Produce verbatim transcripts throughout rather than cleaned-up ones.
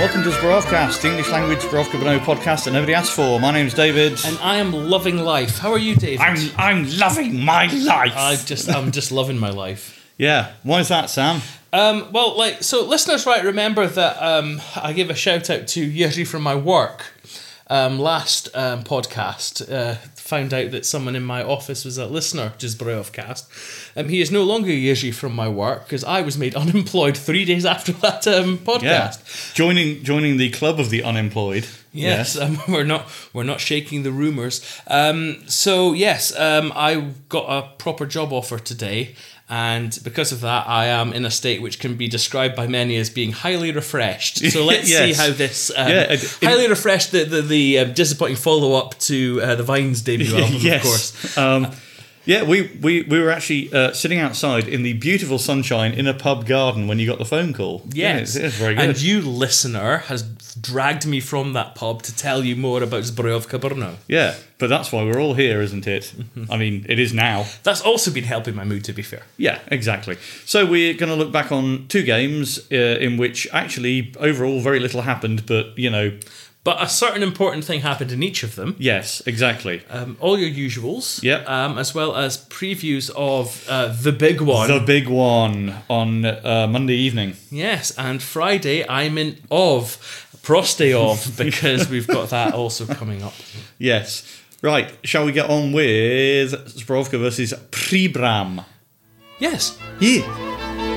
welcome to Zborovcast, the English language Zborovka Brno podcast that nobody asked for. My name's David. And I am loving life. How are you, David? I'm I'm loving my life. I just I'm just loving my life. Yeah. Why is that, Sam? Um, well, like so, listeners, right? Remember that um, I gave a shout out to Yuri from my work um, last um, podcast. Uh, found out that someone in my office was a listener to Zborovcast. Um, he is no longer Yuri from my work because I was made unemployed three days after that um, podcast. Yeah. Joining joining the club of the unemployed. Yes, yes. Um, we're not we're not shaking the rumours. Um, so yes, um, I got a proper job offer today, and because of that, I am in a state which can be described by many as being highly refreshed. So let's Yes. see how this um, Yeah, it- it- highly refreshed the the, the uh, disappointing follow up to uh, the Vines debut album, Yes. of course. Um, yeah, we, we, we were actually uh, sitting outside in the beautiful sunshine in a pub garden when you got the phone call. Yes, Yeah, it is very good. And you, listener, has dragged me from that pub to tell you more about Zbrojovka Brno. Yeah, but that's why we're all here, isn't it? I mean, it is now. That's also been helping my mood, to be fair. Yeah, exactly. So we're going to look back on two games uh, in which actually overall very little happened, but, you know... But a certain important thing happened in each of them. Yes, exactly. Um, all your usuals. Yep. Um, as well as previews of uh, the big one. The big one on uh, Monday evening. Yes, and Friday I'm in of, Prostay of, because we've got that also coming up. Yes. Right, shall we get on with Zbrojovka versus Příbram? Yes. Yeah.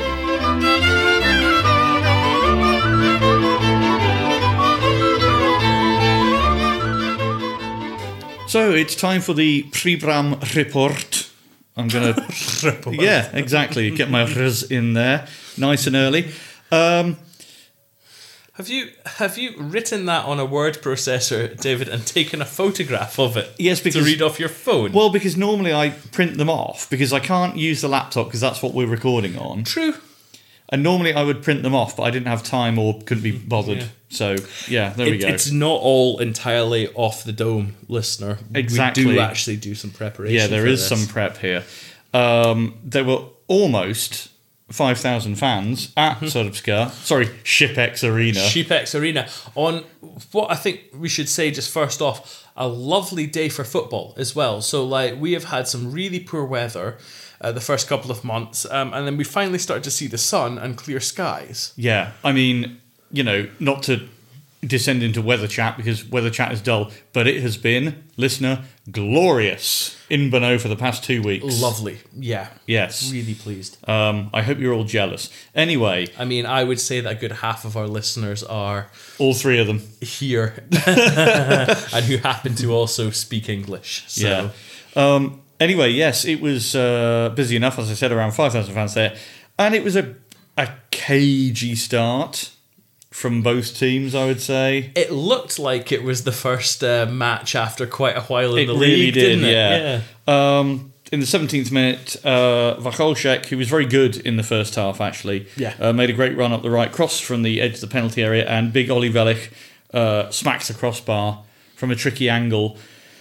So it's time for the Příbram report. I'm going to... Yeah, exactly. Get my r's in there. Nice and early. Um, Have you have you written that on a word processor, David, and taken a photograph of it? Yes, because... To read off your phone? Well, because normally I print them off, because I can't use the laptop, because that's what we're recording on. True. And normally I would print them off, but I didn't have time or couldn't be bothered. Yeah. So, yeah, there we It, go. it's not all entirely off the dome, listener. Exactly. We do actually do some preparation. Yeah, there for is this. some prep here. Um, there were almost five thousand fans at Srbska. Sorry, Šipex Arena. Šipex Arena on what I think we should say just first off, a lovely day for football as well. So like we have had some really poor weather uh, the first couple of months, um, and then we finally started to see the sun and clear skies. Yeah, I mean, you know, not to descend into weather chat because weather chat is dull, but it has been, listener, glorious in Brno for the past two weeks. Lovely, yeah. Yes. Really pleased. Um, I hope you're all jealous. Anyway, I mean, I would say that a good half of our listeners are all three of them. here and who happen to also speak English. So. Yeah. Um, anyway, yes, it was uh, busy enough, as I said, around five thousand fans there. And it was a, a cagey start from both teams, I would say. It looked like it was the first uh, match after quite a while in It the really league, did, didn't it? yeah. Um, in the seventeenth minute, uh, Vacholšek, who was very good in the first half, actually, Yeah. uh, made a great run up the right, cross from the edge of the penalty area, and big Oli Velich uh, smacks the crossbar from a tricky angle.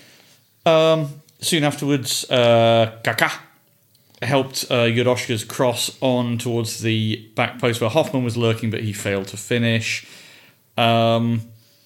Um, soon afterwards, uh, Kaká helped uh, Juroška's cross on towards the back post where Hoffman was lurking, but he failed to finish. Um,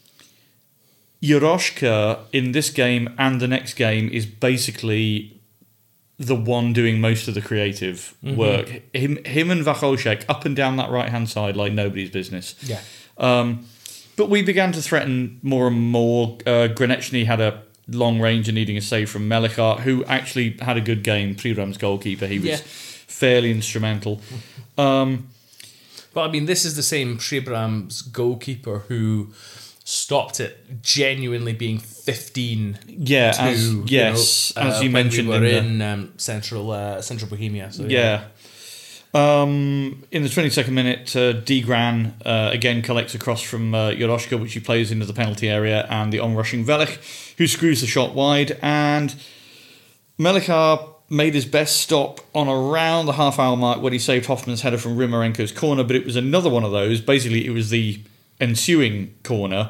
Juroška in this game and the next game is basically the one doing most of the creative Mm-hmm. work. Him, him and Vacholšek up and down that right-hand side like nobody's business. Yeah. Um, but we began to threaten more and more. Uh, Granečny had a long range and needing a save from Melichar, who actually had a good game. Příbram's goalkeeper, he was Yeah. fairly instrumental. Um, But I mean, this is the same Příbram's goalkeeper who stopped it genuinely being fifteen. yeah, to, as, you yes, know, as uh, you when mentioned, we were in, in, the, um, central uh, central Bohemia. So yeah. Um, in the twenty-second minute, uh, D. Gran uh, again collects a cross from uh, Juroška, which he plays into the penalty area, and the on-rushing Velich, who screws the shot wide, and Melichar made his best stop on around the half-hour mark when he saved Hoffman's header from Rimarenko's corner, but it was another one of those. Basically, it was the ensuing corner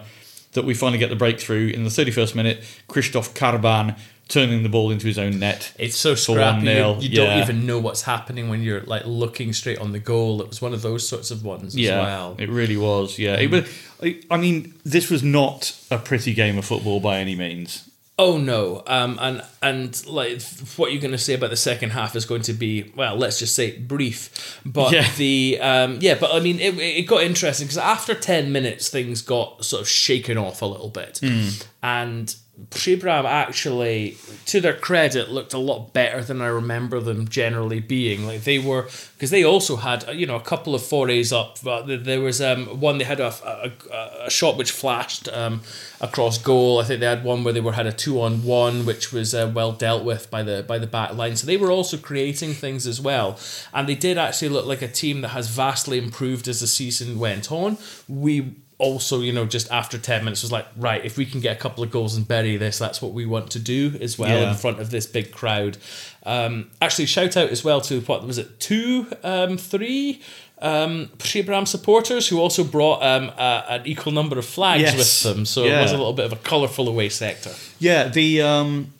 that we finally get the breakthrough in the thirty-first minute. Krzysztof Karban turning the ball into his own net. It's so for scrappy. one nil. You, you yeah. don't even know what's happening when you're like looking straight on the goal. It was one of those sorts of ones yeah, as well. It really was. Yeah, mm. it was. I, I mean, this was not a pretty game of football by any means. Oh no, um, and and like what you're going to say about the second half is going to be, well, let's just say brief. But yeah. the um, yeah, but I mean, it it got interesting because after ten minutes, things got sort of shaken off a little bit, mm. and Příbram actually, to their credit, looked a lot better than I remember them generally being. Like they were, because they also had, you know, a couple of forays up. But there was um, one they had a, a, a shot which flashed um, across goal. I think they had one where they were had a two on one, which was uh, well dealt with by the by the back line. So they were also creating things as well, and they did actually look like a team that has vastly improved as the season went on. We. Also, you know, just after ten minutes was like, right, if we can get a couple of goals and bury this, that's what we want to do as well yeah. in front of this big crowd. Um, actually, shout out as well to, what was it, two, um, three um, Příbram supporters who also brought um, a, an equal number of flags yes. with them. So yeah. it was a little bit of a colourful away sector. Yeah, the um,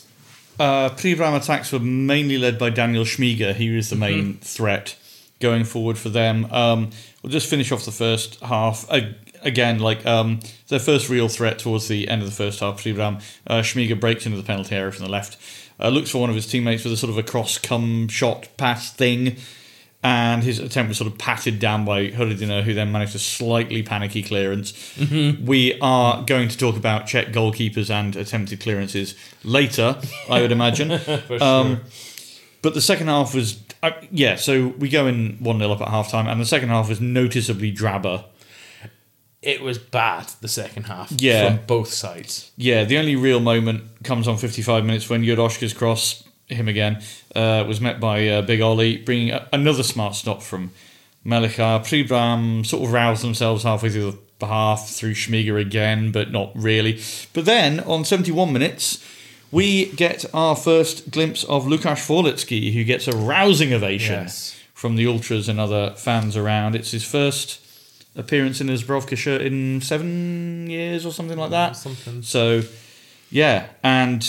uh, Příbram attacks were mainly led by Daniel Schmiger. He was the main mm-hmm. threat going forward for them. Um, we'll just finish off the first half. Uh, Again, like um, their first real threat towards the end of the first half, Příbram, uh, Schmiger breaks into the penalty area from the left, uh, looks for one of his teammates with a sort of a cross-come shot pass thing, and his attempt was sort of patted down by Hrdina, who then managed a slightly panicky clearance. Mm-hmm. We are going to talk about Czech goalkeepers and attempted clearances later, I would imagine. For um, sure. But the second half was, uh, yeah, so we go in one nil up at half-time, and the second half was noticeably drabber. It was bad, the second half, yeah. from both sides. Yeah, the only real moment comes on fifty-five minutes when Juroška's cross, him again, uh, was met by uh, Big Ollie, bringing a- another smart stop from Melichar. Příbram sort of roused themselves halfway through the half through Schmiger again, but not really. But then, on seventy-one minutes, we get our first glimpse of Lukáš Vorlický, who gets a rousing ovation yes. from the ultras and other fans around. It's his first appearance in his Zbrojovka shirt in seven years or something like that. Something. So, yeah, and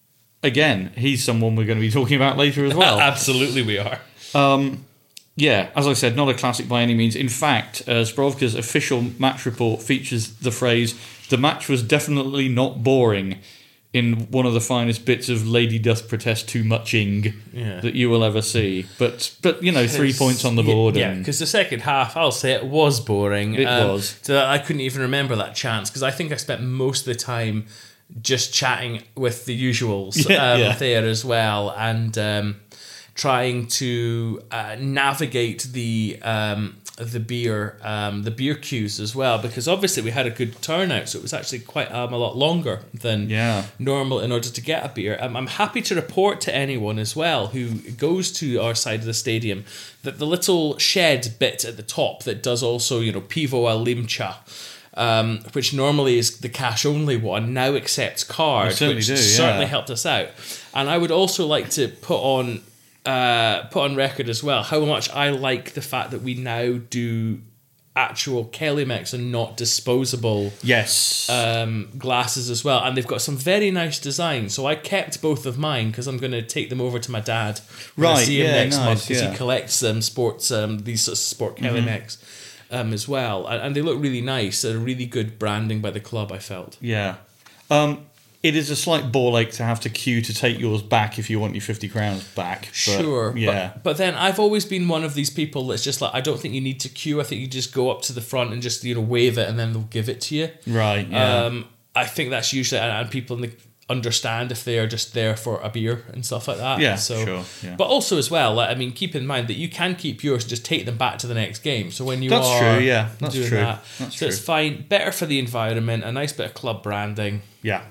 again, he's someone we're going to be talking about later as well. Absolutely, we are. Um, yeah, as I said, not a classic by any means. In fact, uh, Zbrojovka's official match report features the phrase, "The match was definitely not boring," in one of the finest bits of Lady Doth Protest Too Muching yeah. that you will ever see. But, but you know, three points on the board. Yeah, and because the second half, I'll say it was boring. It um, was. So I couldn't even remember that chance, because I think I spent most of the time just chatting with the usuals Yeah, um, yeah. there as well, and um, trying to uh, navigate the um, the beer um, the beer queues as well, because obviously we had a good turnout, so it was actually quite um, a lot longer than Yeah. normal in order to get a beer. Um, I'm happy to report to anyone as well who goes to our side of the stadium that the little shed bit at the top that does also, you know, Pivo a Limcha, um, which normally is the cash only one, now accepts card, They certainly which do, certainly yeah. helped us out. And I would also like to put on uh, put on record as well how much I like the fact that we now do actual Kellymex and not disposable Yes. um, glasses as well, and they've got some very nice designs. So I kept both of mine because I'm going to take them over to my dad when I Right, see him yeah, next nice, month, because yeah. he collects um, sports um, these sorts of sport Kellymex um, as well, and, and they look really nice. A really good branding by the club, I felt. yeah. Um, it is a slight ball ache to have to queue to take yours back if you want your fifty crowns back. But, Sure, Yeah. But, but then I've always been one of these people that's just like, I don't think you need to queue. I think you just go up to the front and just, you know, wave it, and then they'll give it to you. right, yeah. Um, I think that's usually, and, and people in the, understand if they are just there for a beer and stuff like that. Yeah, so, sure, yeah. But also as well, like, I mean, keep in mind that you can keep yours and just take them back to the next game. So when you That's are true, yeah, that's doing true, that, that's so it's true. fine. Better for the environment, a nice bit of club branding. yeah.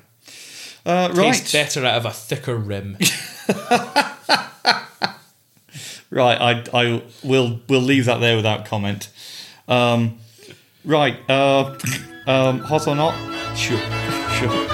Uh, right. Tastes better out of a thicker rim. Right, I, I will will leave that there without comment. Um, right, uh, um, hot or not? Sure. Sure.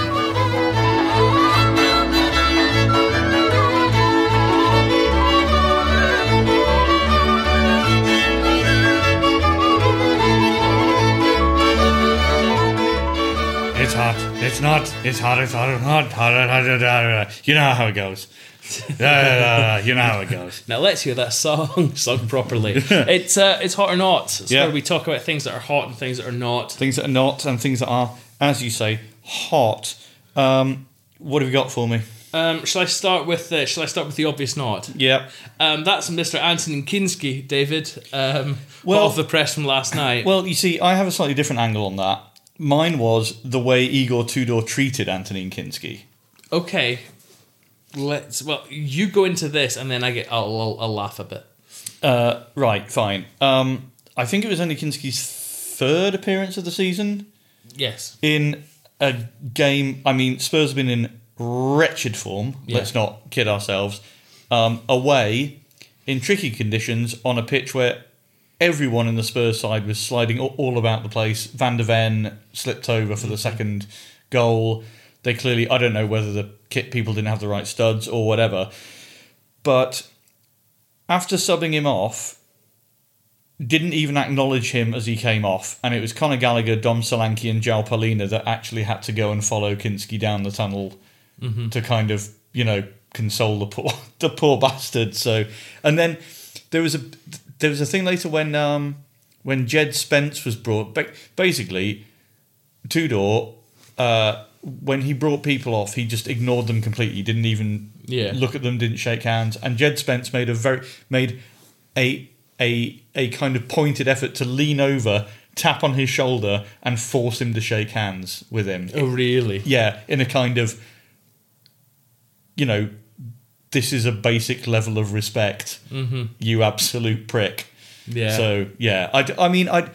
it's not. It's hot. It's hot. It's hot. hot, hot, hot, hot, hot. You know how it goes. uh, you know how it goes. Now let's hear that song sung properly. It's uh, it's hot or not. It's Yeah. where we talk about things that are hot and things that are not. Things that are not and things that are, as you say, hot. Um, what have you got for me? Um, shall I start with uh, Shall I start with the obvious not? Yeah. Um, that's Mister Antonin Kinski, David. Um, Well- hot off the press from last night. Well, you see, I have a slightly different angle on that. Mine was the way Igor Tudor treated Antonin Kinski. Okay, let's. Well, you go into this, and then I get. I'll, I'll, I'll laugh a bit. Uh, right, fine. Um, I think it was only Kinski's third appearance of the season Yes. in a game. I mean, Spurs have been in wretched form. Yeah. Let's not kid ourselves. Um, away in tricky conditions on a pitch where everyone in the Spurs side was sliding all, all about the place. Van der Ven slipped over for the second goal. They clearly, I don't know whether the kit people didn't have the right studs or whatever, but after subbing him off, didn't even acknowledge him as he came off, and it was Conor Gallagher, Dom Solanke and João Paulina that actually had to go and follow Kinski down the tunnel Mm-hmm. to kind of, you know, console the poor the poor bastard. So, and then there was a there was a thing later when um when Jed Spence was brought. Ba- basically, Tudor, uh, when he brought people off, he just ignored them completely. Didn't even Yeah. look at them. Didn't shake hands. And Jed Spence made a very made a a a kind of pointed effort to lean over, tap on his shoulder, and force him to shake hands with him. Oh, really? Yeah, in a kind of, you know, this is a basic level of respect, Mm-hmm. you absolute prick. Yeah. So, yeah, I, I mean, I,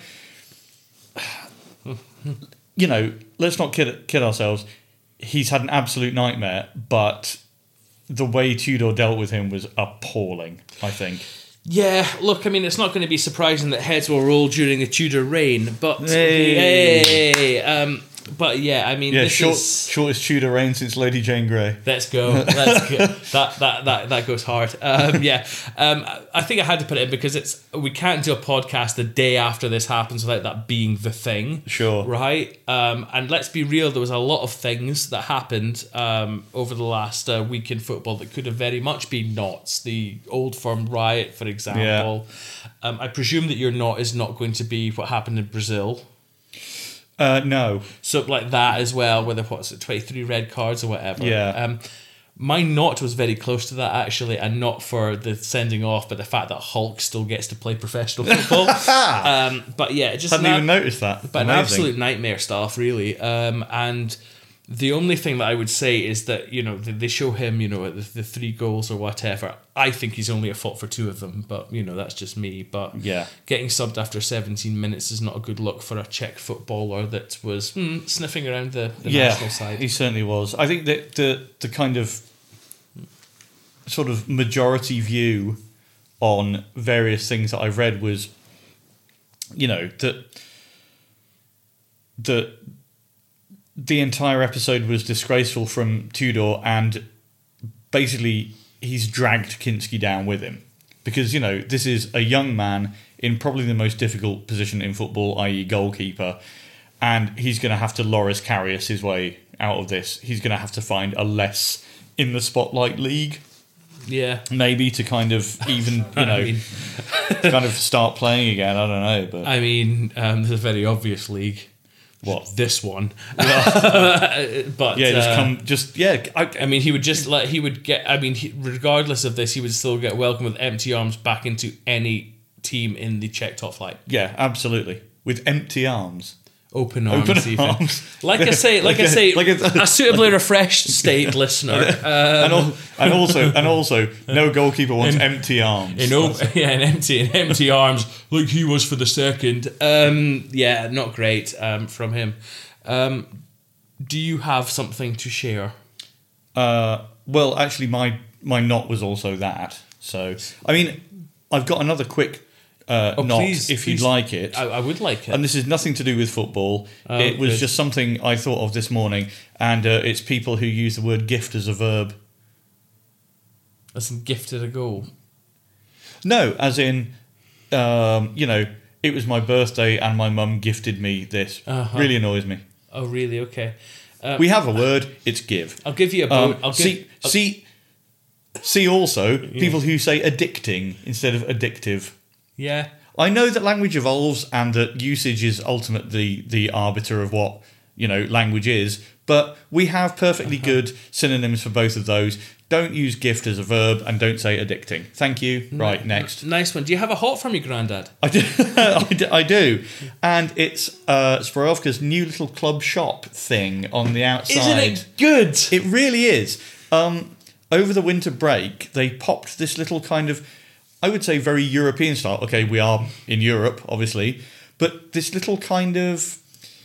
you know, let's not kid, kid ourselves. He's had an absolute nightmare, but the way Tudor dealt with him was appalling, I think. Yeah, look, I mean, it's not going to be surprising that heads will roll during the Tudor reign, but Hey. Hey, um, but yeah, I mean, Yeah, this short, is. shortest Tudor reign since Lady Jane Grey. Let's go. Let's go. that that that that goes hard. Um, yeah, um, I think I had to put it in because it's we can't do a podcast the day after this happens without that being the thing. Sure. Right. Um, and let's be real. There was a lot of things that happened um, over the last uh, week in football that could have very much been knots. The Old Firm riot, for example. Um, I presume that your knot is not going to be what happened in Brazil. Uh, no. So like that as well, with the what's it, twenty-three red cards or whatever. Yeah. Um, my knot was very close to that actually, and not for the sending off, but the fact that Hulk still gets to play professional football. um, but yeah, just Hadn't an, even noticed that. but an Amazing. absolute nightmare stuff, really. Um, and the only thing that I would say is that, you know, they they show him, you know, the, the three goals or whatever. I think he's only at fault for two of them, but, you know, that's just me. But Yeah. getting subbed after seventeen minutes is not a good look for a Czech footballer that was hmm, sniffing around the, the Yeah, national side. he certainly was. I think that the the kind of sort of majority view on various things that I've read was, you know, that the the entire episode was disgraceful from Tudor, and basically he's dragged Kinski down with him because, you know, this is a young man in probably the most difficult position in football, that is goalkeeper, and he's going to have to Loris Karius his way out of this. He's going to have to find a less in the spotlight league, Yeah. maybe, to kind of even, you I know, mean, kind of start playing again. I don't know, but I mean um, there's a very obvious league. what? This one. but Yeah, just uh, come, just yeah. I, I mean, he would just let he would get. I mean, he, regardless of this, he would still get welcomed with empty arms back into any team in the Czech top flight. yeah, absolutely, with empty arms. Open arms, Open even. arms. Like I say, like, Like I a- say, like a- a suitably refreshed state listener. and, Um, al- and also, and also, no goalkeeper wants empty arms. in o- yeah, an empty, in empty arms, like he was for the second. Um, yeah, not great um, from him. Um, do you have something to share? Uh, well, actually, my my knot was also that. So, I mean, I've got another quick uh, Oh, knot please, if please. you'd like it. I, I would like it. And this is nothing to do with football. Oh, it was good. just something I thought of this morning, and uh, it's people who use the word gift as a verb. That's gifted a goal. No, as in, um, you know, it was my birthday and my mum gifted me this. Uh-huh. Really annoys me. Oh, really? Okay. Um, we have a word. It's give. I'll give you a bo- Um, I'll give, see, I'll- see, see. Also, people who say addicting instead of addictive. yeah. I know that language evolves and that usage is ultimately the arbiter of what, you know, language is, but we have perfectly Uh-huh. good synonyms for both of those. Don't use gift as a verb and don't say addicting. Thank you. Right, next. Nice one. Do you have a hot from your granddad? I do. I do, I do. And it's uh, Zbrojovka's new little club shop thing on the outside. Isn't it good? It really is. Um, over the winter break, they popped this little kind of, I would say, very European style. Okay, we are in Europe, obviously, but this little kind of,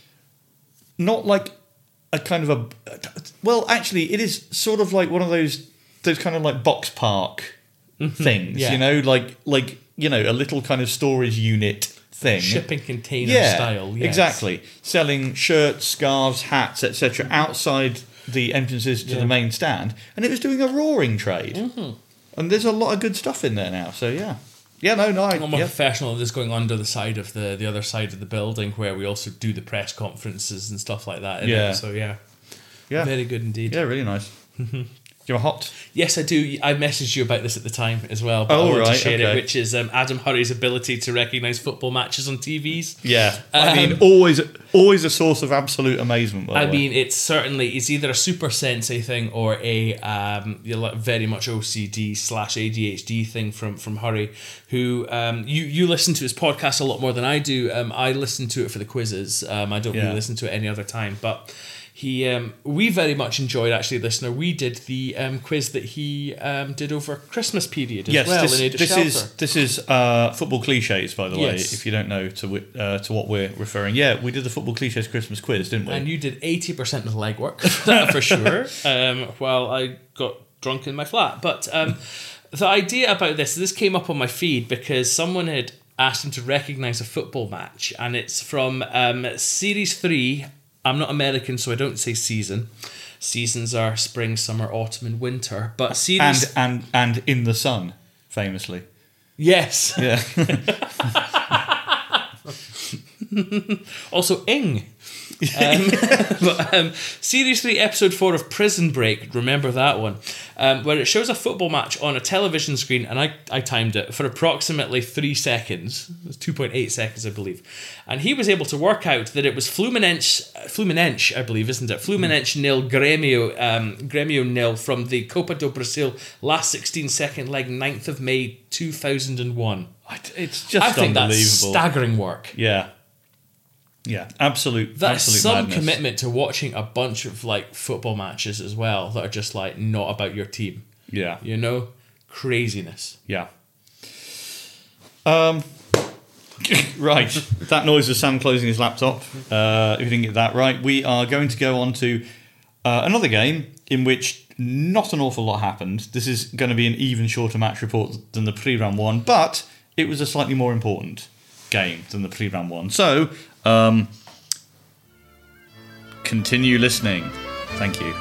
not like a kind of a, well, actually, it is sort of like one of those those kind of like box park things, yeah. you know, like like you know, a little kind of storage unit thing, Shipping container yeah, style. Yes. exactly. Selling shirts, scarves, hats, et cetera outside the entrances to Yeah. the main stand, and it was doing a roaring trade. Mm-hmm. And there's a lot of good stuff in there now. So yeah, yeah, no, no, I, I'm more yeah. professional of this going under the side of the, the other side of the building where we also do the press conferences and stuff like that. in Yeah. it. So yeah. Yeah. Very good indeed. Yeah, really nice. Do you want hot? Yes, I do. I messaged you about this at the time as well. But Oh, I want right, to share okay. it, which is um, Adam Hurrey's ability to recognise football matches on T Vs. Yeah, I Um, mean, always, always a source of absolute amazement. By the I way. mean, it's certainly it's either a super sensei thing or a um, you know, very much O C D slash A D H D thing from from Hurrey, who um, you you listen to his podcast a lot more than I do. Um, I listen to it for the quizzes. Um, I don't Yeah. really listen to it any other time, but. He, um, we very much enjoyed, actually, listener. We did the um, quiz that he um, did over Christmas period as yes, well. this, in Ada this Shelter. is this is uh, football cliches, by the way. Yes. If you don't know to wi- uh, to what we're referring, yeah, we did the football cliches Christmas quiz, didn't we? And you did eighty percent of the legwork, that for sure, um, while I got drunk in my flat. But um, the idea about this, this came up on my feed because someone had asked him to recognise a football match, and it's from um, Series three. I'm not American, so I don't say season. Seasons are spring, summer, autumn, and winter. But series... and and and in the sun, famously. Yes. Yeah. Also, Ing. um, but, um, Series three, Episode four of Prison Break, remember that one, um, where it shows a football match on a television screen, and I, I timed it for approximately three seconds. It was two point eight seconds, I believe. And he was able to work out that it was Fluminense, Fluminense, I believe, isn't it? Fluminense nil, Grêmio, um, Grêmio nil from the Copa do Brasil last sixteen-second leg, ninth of May, two thousand one. It's just I think unbelievable. that's staggering work. Yeah. Yeah, absolute, That's absolute some madness. commitment to watching a bunch of like football matches as well that are just like not about your team. Yeah, You know? Craziness. yeah. Um, right, that noise was Sam closing his laptop. Uh, if you didn't get that right, we are going to go on to uh, another game in which not an awful lot happened. This is going to be an even shorter match report than the pre-round one, but it was a slightly more important game than the pre-round one. So, um, continue listening. Thank you.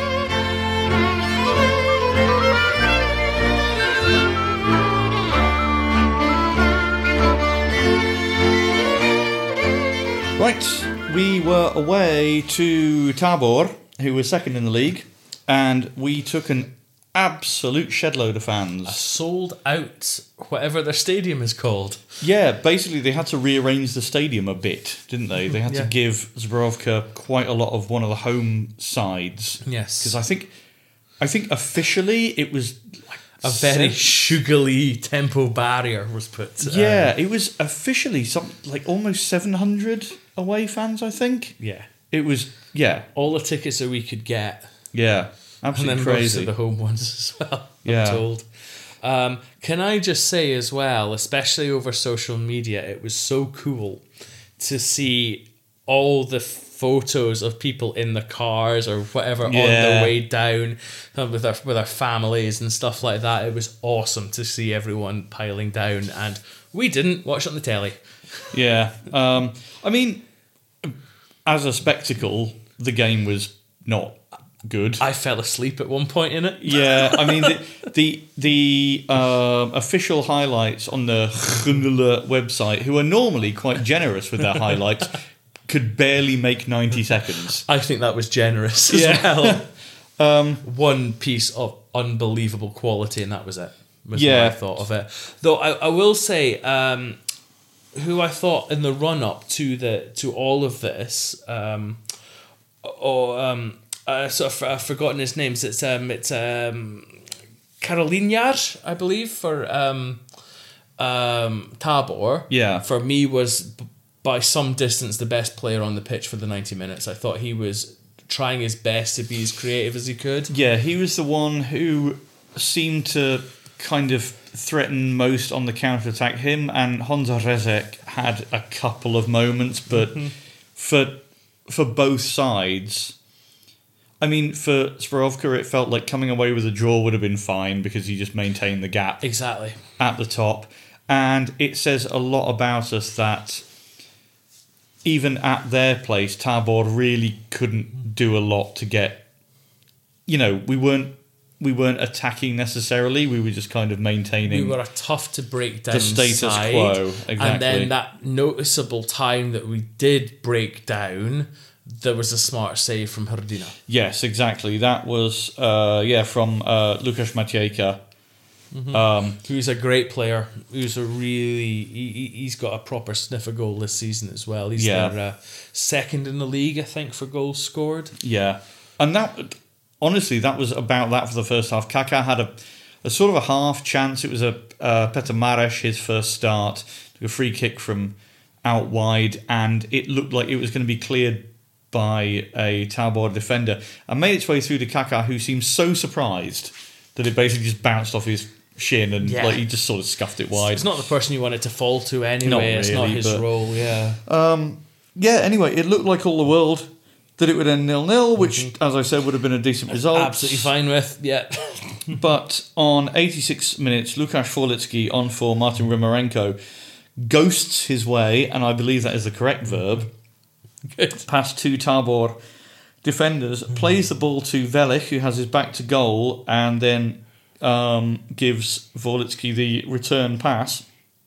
Right, we were away to Tabor, who was second in the league, and we took an absolute shedload of fans. Sold out whatever their stadium is called. Yeah, basically they had to rearrange the stadium a bit, didn't they? They had Yeah. to give Zbrojovka quite a lot of one of the home sides. Yes. Because I think, I think officially it was like A very seven- sugary tempo barrier was put. um, yeah, it was officially some like almost seven hundred away fans. I think yeah. it was. Yeah, All the tickets that we could get. yeah, And absolutely then most crazy. of the home ones as well, Yeah. I'm told. Um, can I just say as well, especially over social media, it was so cool to see all the photos of people in the cars or whatever on Yeah. their way down uh, with their with their families and stuff like that. It was awesome to see everyone piling down, and we didn't watch it on the telly. Yeah, um, I mean, as a spectacle, the game was not good. I fell asleep at one point in it. Yeah, I mean the the, the um, official highlights on the Groenele website, who are normally quite generous with their highlights, could barely make ninety seconds. I think that was generous as Yeah. well. Um, One piece of unbelievable quality, and that was it. Was Yeah. my thought of it. Though I, I will say, um, who I thought in the run up to the to all of this, um, or um, I sort of I've forgotten his names. It's um, it's um, Karolinar, I believe, for um, um, Tabor. Yeah. For me, was b- by some distance the best player on the pitch for the ninety minutes. I thought he was trying his best to be as creative as he could. yeah, he was the one who seemed to kind of threaten most on the counter-attack. Him and Honza Rezek had a couple of moments, but for for both sides, I mean, for Spirovka, it felt like coming away with a draw would have been fine because he just maintained the gap Exactly. at the top. And it says a lot about us that even at their place, Tabor really couldn't do a lot to get, you know, we weren't we weren't attacking necessarily. We were just kind of maintaining. We were a tough to break down The status side, quo, and exactly. then that noticeable time that we did break down, there was a smart save from Hrdina. Yes, exactly. That was uh, yeah from uh, Lukasz Maciejka. Um, Who's a great player. Who's a really he, he- he's got a proper sniff of goal this season as well. He's Yeah. their uh, second in the league, I think, for goals scored. Yeah, and that honestly, that was about that for the first half. Kaká had a, a sort of a half chance. It was a uh, Petr Mareš, his first start, took a free kick from out wide, and it looked like it was going to be cleared by a Tabor defender, and made its way through to Kaká, who seemed so surprised that it basically just bounced off his shin and Yeah. like he just sort of scuffed it wide. It's not the person you want it to fall to anyway. Not it's not really, his but- role, yeah. Yeah, anyway, it looked like all the world that it would end nil-nil, which, as I said, would have been a decent result. Absolutely fine with, yeah. But on eighty-six minutes, Lukasz Forlicki on for Martin Rimarenko ghosts his way, and I believe that is the correct verb, Good. past two Tabor defenders, plays the ball to Velich, who has his back to goal, and then um, gives Forlicki the return pass.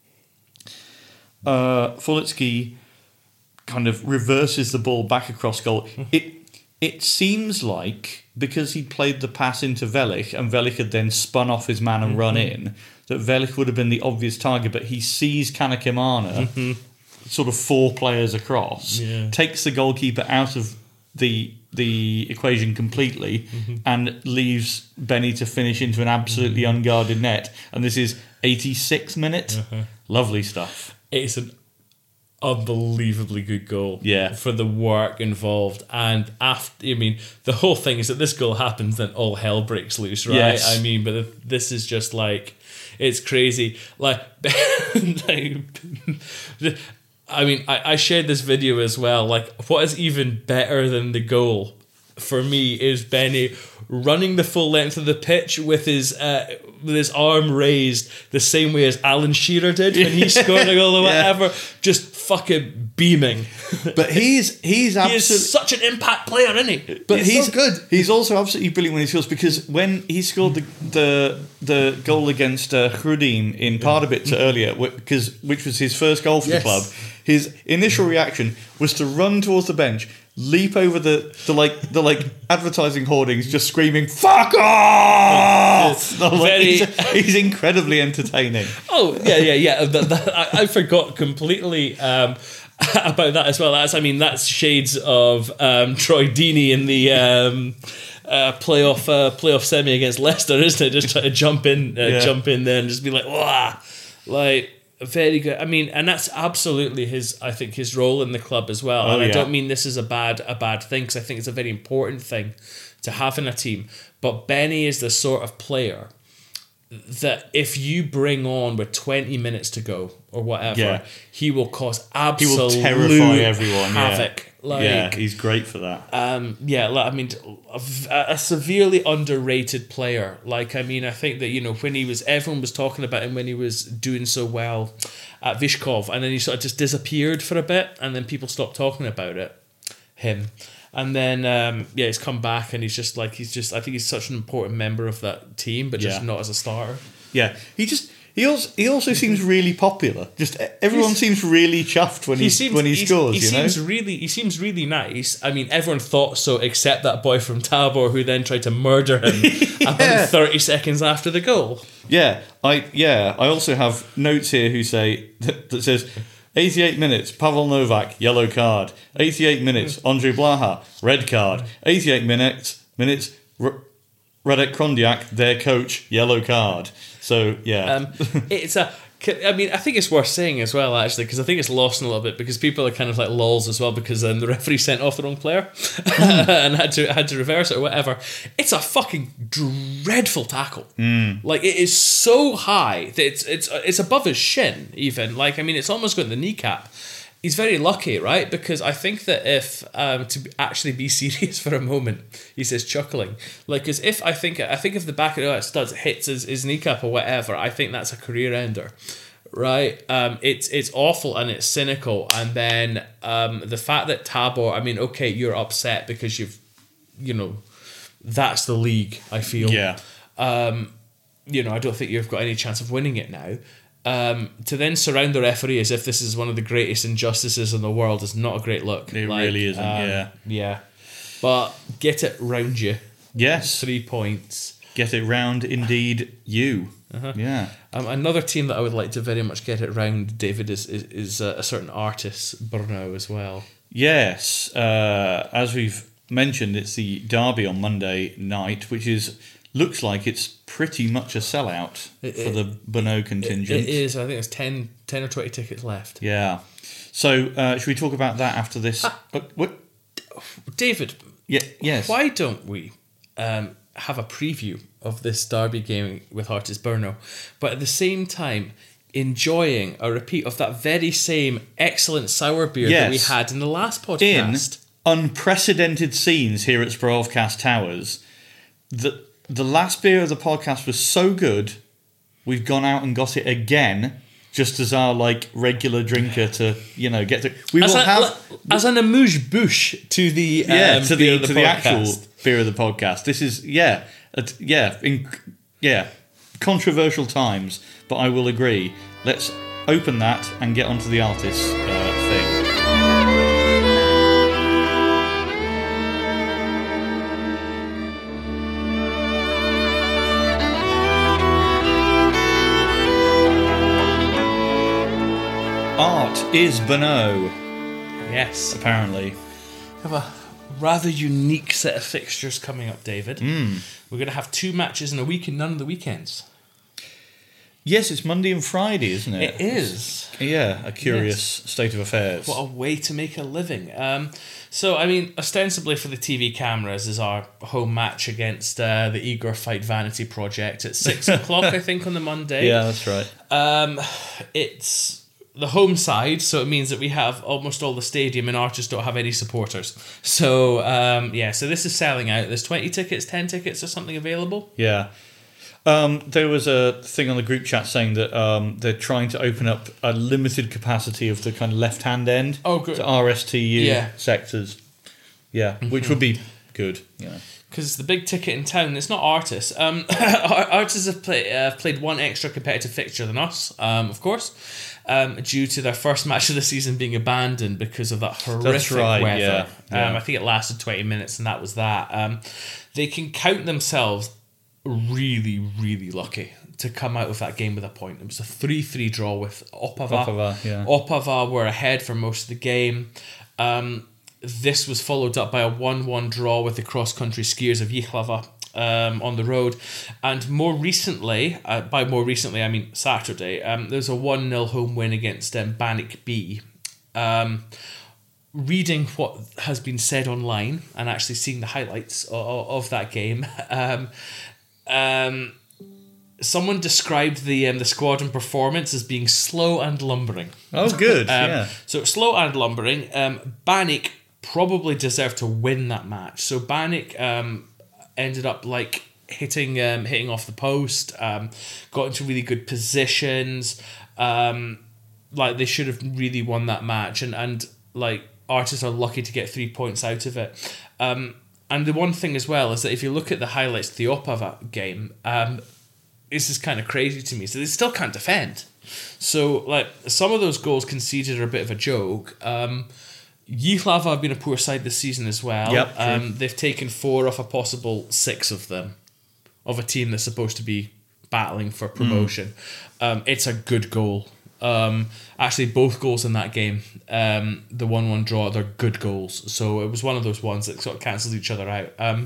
Uh, Forlicki kind of reverses the ball back across goal. It it seems like because he played the pass into Velich and Velich had then spun off his man and run in, that Velich would have been the obvious target, but he sees Kanakimana sort of four players across, Yeah. takes the goalkeeper out of the the equation completely and leaves Benny to finish into an absolutely unguarded net. And this is eighty-six minutes. Lovely stuff. It's an unbelievably good goal. Yeah. For the work involved. And after, I mean, the whole thing is that this goal happens, then all hell breaks loose, right? Yes. I mean, but this is just like, it's crazy. Like, I mean, I, I shared this video as well. Like, what is even better than the goal for me is Benny running the full length of the pitch with his uh, with his arm raised, the same way as Alan Shearer did when he scored a goal or Yeah. whatever, just fucking beaming. But he's he's He absolutely is such an impact player, isn't he? But he's, he's, so good. He's also absolutely brilliant when he scores, because when he scored the the, the goal against uh, Hrudim in Pardubice earlier, because which was his first goal for Yes. the club, his initial reaction was to run towards the bench, leap over the, the like the like advertising hoardings, just screaming "fuck off!" Like, Very- he's, he's incredibly entertaining. Oh yeah, yeah, yeah. That, that, I, I forgot completely um, about that as well. That's, I mean, that's shades of um, Troy Deeney in the um, uh, playoff uh, playoff semi against Leicester, isn't it? Just try to jump in, uh, Yeah. jump in there, and just be like, "Wow!" Like, very good. I mean, and that's absolutely his. I think his role in the club as well. Oh, and I yeah. don't mean this is a bad a bad thing, because I think it's a very important thing to have in a team. But Benny is the sort of player that if you bring on with twenty minutes to go or whatever, Yeah. he will cause He will absolute terrify everyone. havoc. Yeah. Like, yeah, he's great for that. um, yeah, like, I mean, a, a severely underrated player. Like, I mean, I think that, you know, when he was, everyone was talking about him when he was doing so well at Vyshkov, and then he sort of just disappeared for a bit, and then people stopped talking about it. Him. And then, um, yeah, he's come back, and he's just like, he's just, I think he's such an important member of that team, but just Yeah. not as a starter. Yeah, he just He also he also seems really popular. Just everyone He's- seems really chuffed when he, He seems when he he's- scores. He you know, seems really he seems really nice. I mean, everyone thought so, except that boy from Tabor who then tried to murder him about thirty seconds after the goal. yeah. I yeah. I also have notes here who say that, that says eighty-eight minutes. Pavel Novak, yellow card. eighty-eight minutes. Andre Blaha, red card. eighty-eight minutes. Minutes. R- Radek Krondiak, their coach, yellow card. So yeah, Um, it's a. I mean, I think it's worth saying as well, actually, because I think it's lost in a little bit because people are kind of like lols as well because um, the referee sent off the wrong player and had to had to reverse it or whatever. It's a fucking dreadful tackle. Like it is so high that it's it's it's above his shin even. Like I mean, it's almost got the kneecap. He's very lucky, right? Because I think that if um, to actually be serious for a moment, he says chuckling, like, because if I think I think if the back of the studs hits his, his kneecap or whatever, I think that's a career ender, right? Um, it's it's awful and it's cynical, and then um, the fact that Tabor, I mean, okay, you're upset because you've, you know, that's the league. I feel, yeah. um, you know, I don't think you've got any chance of winning it now. Um, to then surround the referee as if this is one of the greatest injustices in the world is not a great look. It Like, really isn't. um, yeah. Yeah. But get it round you. Yes. Three points. Get it round, indeed. You. Uh-huh. Yeah. Um, another team that I would like to very much get it round, David, is is, is uh, a certain artist, Brno, as well. Yes. Uh, as we've mentioned, it's the derby on Monday night, which is looks like it's pretty much a sellout It- for it- the Bono contingent. It is. I think there's ten, ten or twenty tickets left. Yeah. So uh, should we talk about that after this? Ah. Uh, what? David, Yeah. Yes. why don't we um, have a preview of this derby game with Hearts Brno, but at the same time enjoying a repeat of that very same excellent sour beer that we Yes. had in the last In podcast? unprecedented scenes here at Sprovcast Towers, the the last beer of the podcast was so good, we've gone out and got it again, just as our like regular drinker to you know get to. We As, will a, have as an amuse bouche to the yeah um, to beer the of the to the actual podcast. beer of the podcast. This is yeah it, yeah in, yeah controversial times, but I will agree. Let's open that and get onto the artist uh, thing. Art is Bono, Yes. apparently. We have a rather unique set of fixtures coming up, David. Hmm. We're going to have two matches in a week and none of the weekends. Yes, it's Monday and Friday, isn't it? It is. Yeah, a curious state of affairs. What a way to make a living. Um, so, I mean, ostensibly for the T V cameras is our home match against uh, the Igor Fight Vanity Project at six o'clock, I think, on the Monday. Yeah, that's right. Um, it's the home side, so it means that we have almost all the stadium and artists don't have any supporters. So, um, yeah, so this is selling out. There's twenty tickets, ten tickets or something available. Yeah. Um, there was a thing on the group chat saying that um, they're trying to open up a limited capacity of the kind of left-hand end Oh, good. to R S T U Yeah. sectors. Yeah, which would be good. You know. Because it's the big ticket in town. It's not Artists. Um, Artists have play, uh, played one extra competitive fixture than us, um, of course, um, due to their first match of the season being abandoned because of that horrific right, weather. yeah, yeah. Um, I think it lasted twenty minutes, and that was that. Um, they can count themselves really, really lucky to come out of that game with a point. It was a three three draw with Opava. Opava, yeah. Opava were ahead for most of the game. Um, this was followed up by a one one draw with the cross-country skiers of Yichlava um, on the road. And more recently, uh, by more recently I mean Saturday, um, there was a one nil home win against um, Banik B. Um, reading what has been said online and actually seeing the highlights of, of that game, um, um, someone described the um, the squadron performance as being slow and lumbering. Oh, good. Um, yeah. So slow and lumbering. Um, Banik probably deserved to win that match. So Banik um, ended up like hitting um, hitting off the post, um, got into really good positions. Um, like they should have really won that match, and and like Artists are lucky to get three points out of it. Um, and the one thing as well is that if you look at the highlights of the Opava game, um, this is kind of crazy to me. So they still can't defend. So, like, some of those goals conceded are a bit of a joke. Um, Jihlava have been a poor side this season as well. Yep, true. um, they've taken four off a possible six of them, of a team that's supposed to be battling for promotion. Mm. Um, it's a good goal. Um, actually, both goals in that game, um, the one one draw, they're good goals. So it was one of those ones that sort of cancelled each other out. Um,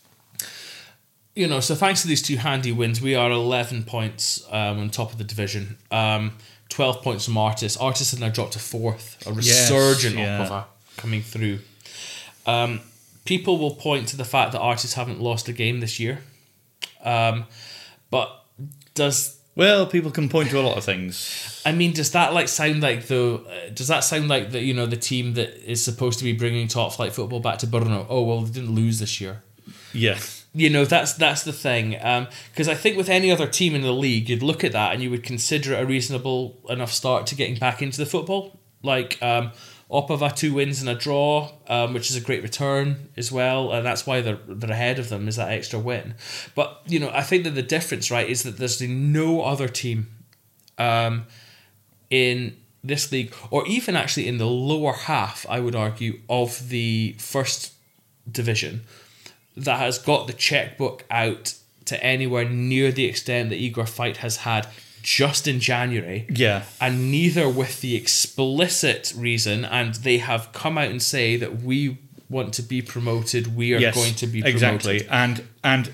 You know, so thanks to these two handy wins, we are eleven points um, on top of the division. Um, twelve points from Artis. Artis has now dropped to fourth. A resurgent yes, yeah. Opava coming through. Um, people will point to the fact that Artis haven't lost a game this year. Um, but does... Well, people can point to a lot of things. I mean, does that like sound like the... Uh, does that sound like the, you know, the team that is supposed to be bringing top flight football back to Brno? Oh, well, they didn't lose this year. Yeah. You know, that's that's the thing. Because um, I think with any other team in the league, you'd look at that and you would consider it a reasonable enough start to getting back into the football. Like um, Opava, two wins and a draw, um, which is a great return as well. And that's why they're, they're ahead of them, is that extra win. But, you know, I think that the difference, right, is that there's no other team um, in this league, or even actually in the lower half, I would argue, of the first division, that has got the checkbook out to anywhere near the extent that Igor Fight has had just in January. Yeah. And neither with the explicit reason, and they have come out and say that we want to be promoted, we are yes, going to be promoted. Exactly. And, and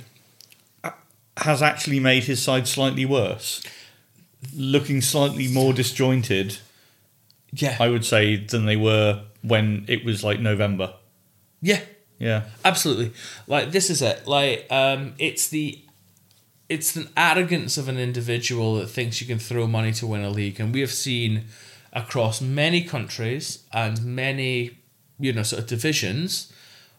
has actually made his side slightly worse. Looking slightly more disjointed, yeah, I would say, than they were when it was like November. Yeah. Yeah, absolutely. Like, this is it. Like, um, it's the it's the arrogance of an individual that thinks you can throw money to win a league, and we have seen across many countries and many, you know, sort of divisions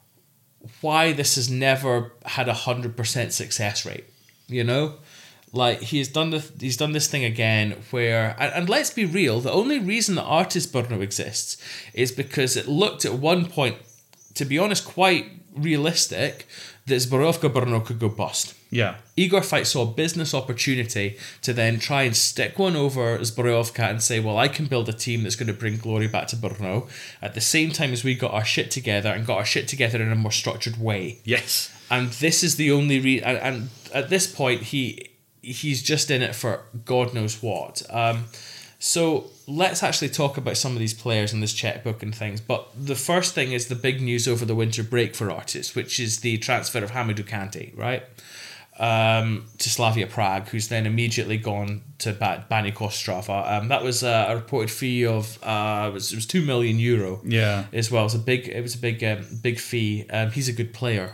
why this has never had a hundred percent success rate. You know, like he's done the he's done this thing again where, and, and let's be real, the only reason that Artis Brno exists is because it looked at one point, to be honest, quite realistic, that Zbrojovka Brno could go bust. Yeah. Igor Fight saw a business opportunity to then try and stick one over Zbrojovka and say, well, I can build a team that's going to bring glory back to Brno at the same time as we got our shit together and got our shit together in a more structured way. Yes. And this is the only reason, and, and at this point, he he's just in it for God knows what. Um, so let's actually talk about some of these players in this checkbook and things. But the first thing is the big news over the winter break for Artis, which is the transfer of Hamidou Kante, right? Um, to Slavia Prague, who's then immediately gone to ba- Bani Kostrava. Um, that was uh, a reported fee of uh, it was, it was two million euro. Yeah, as well. It was a big, it was a big, um, big fee. Um, he's a good player,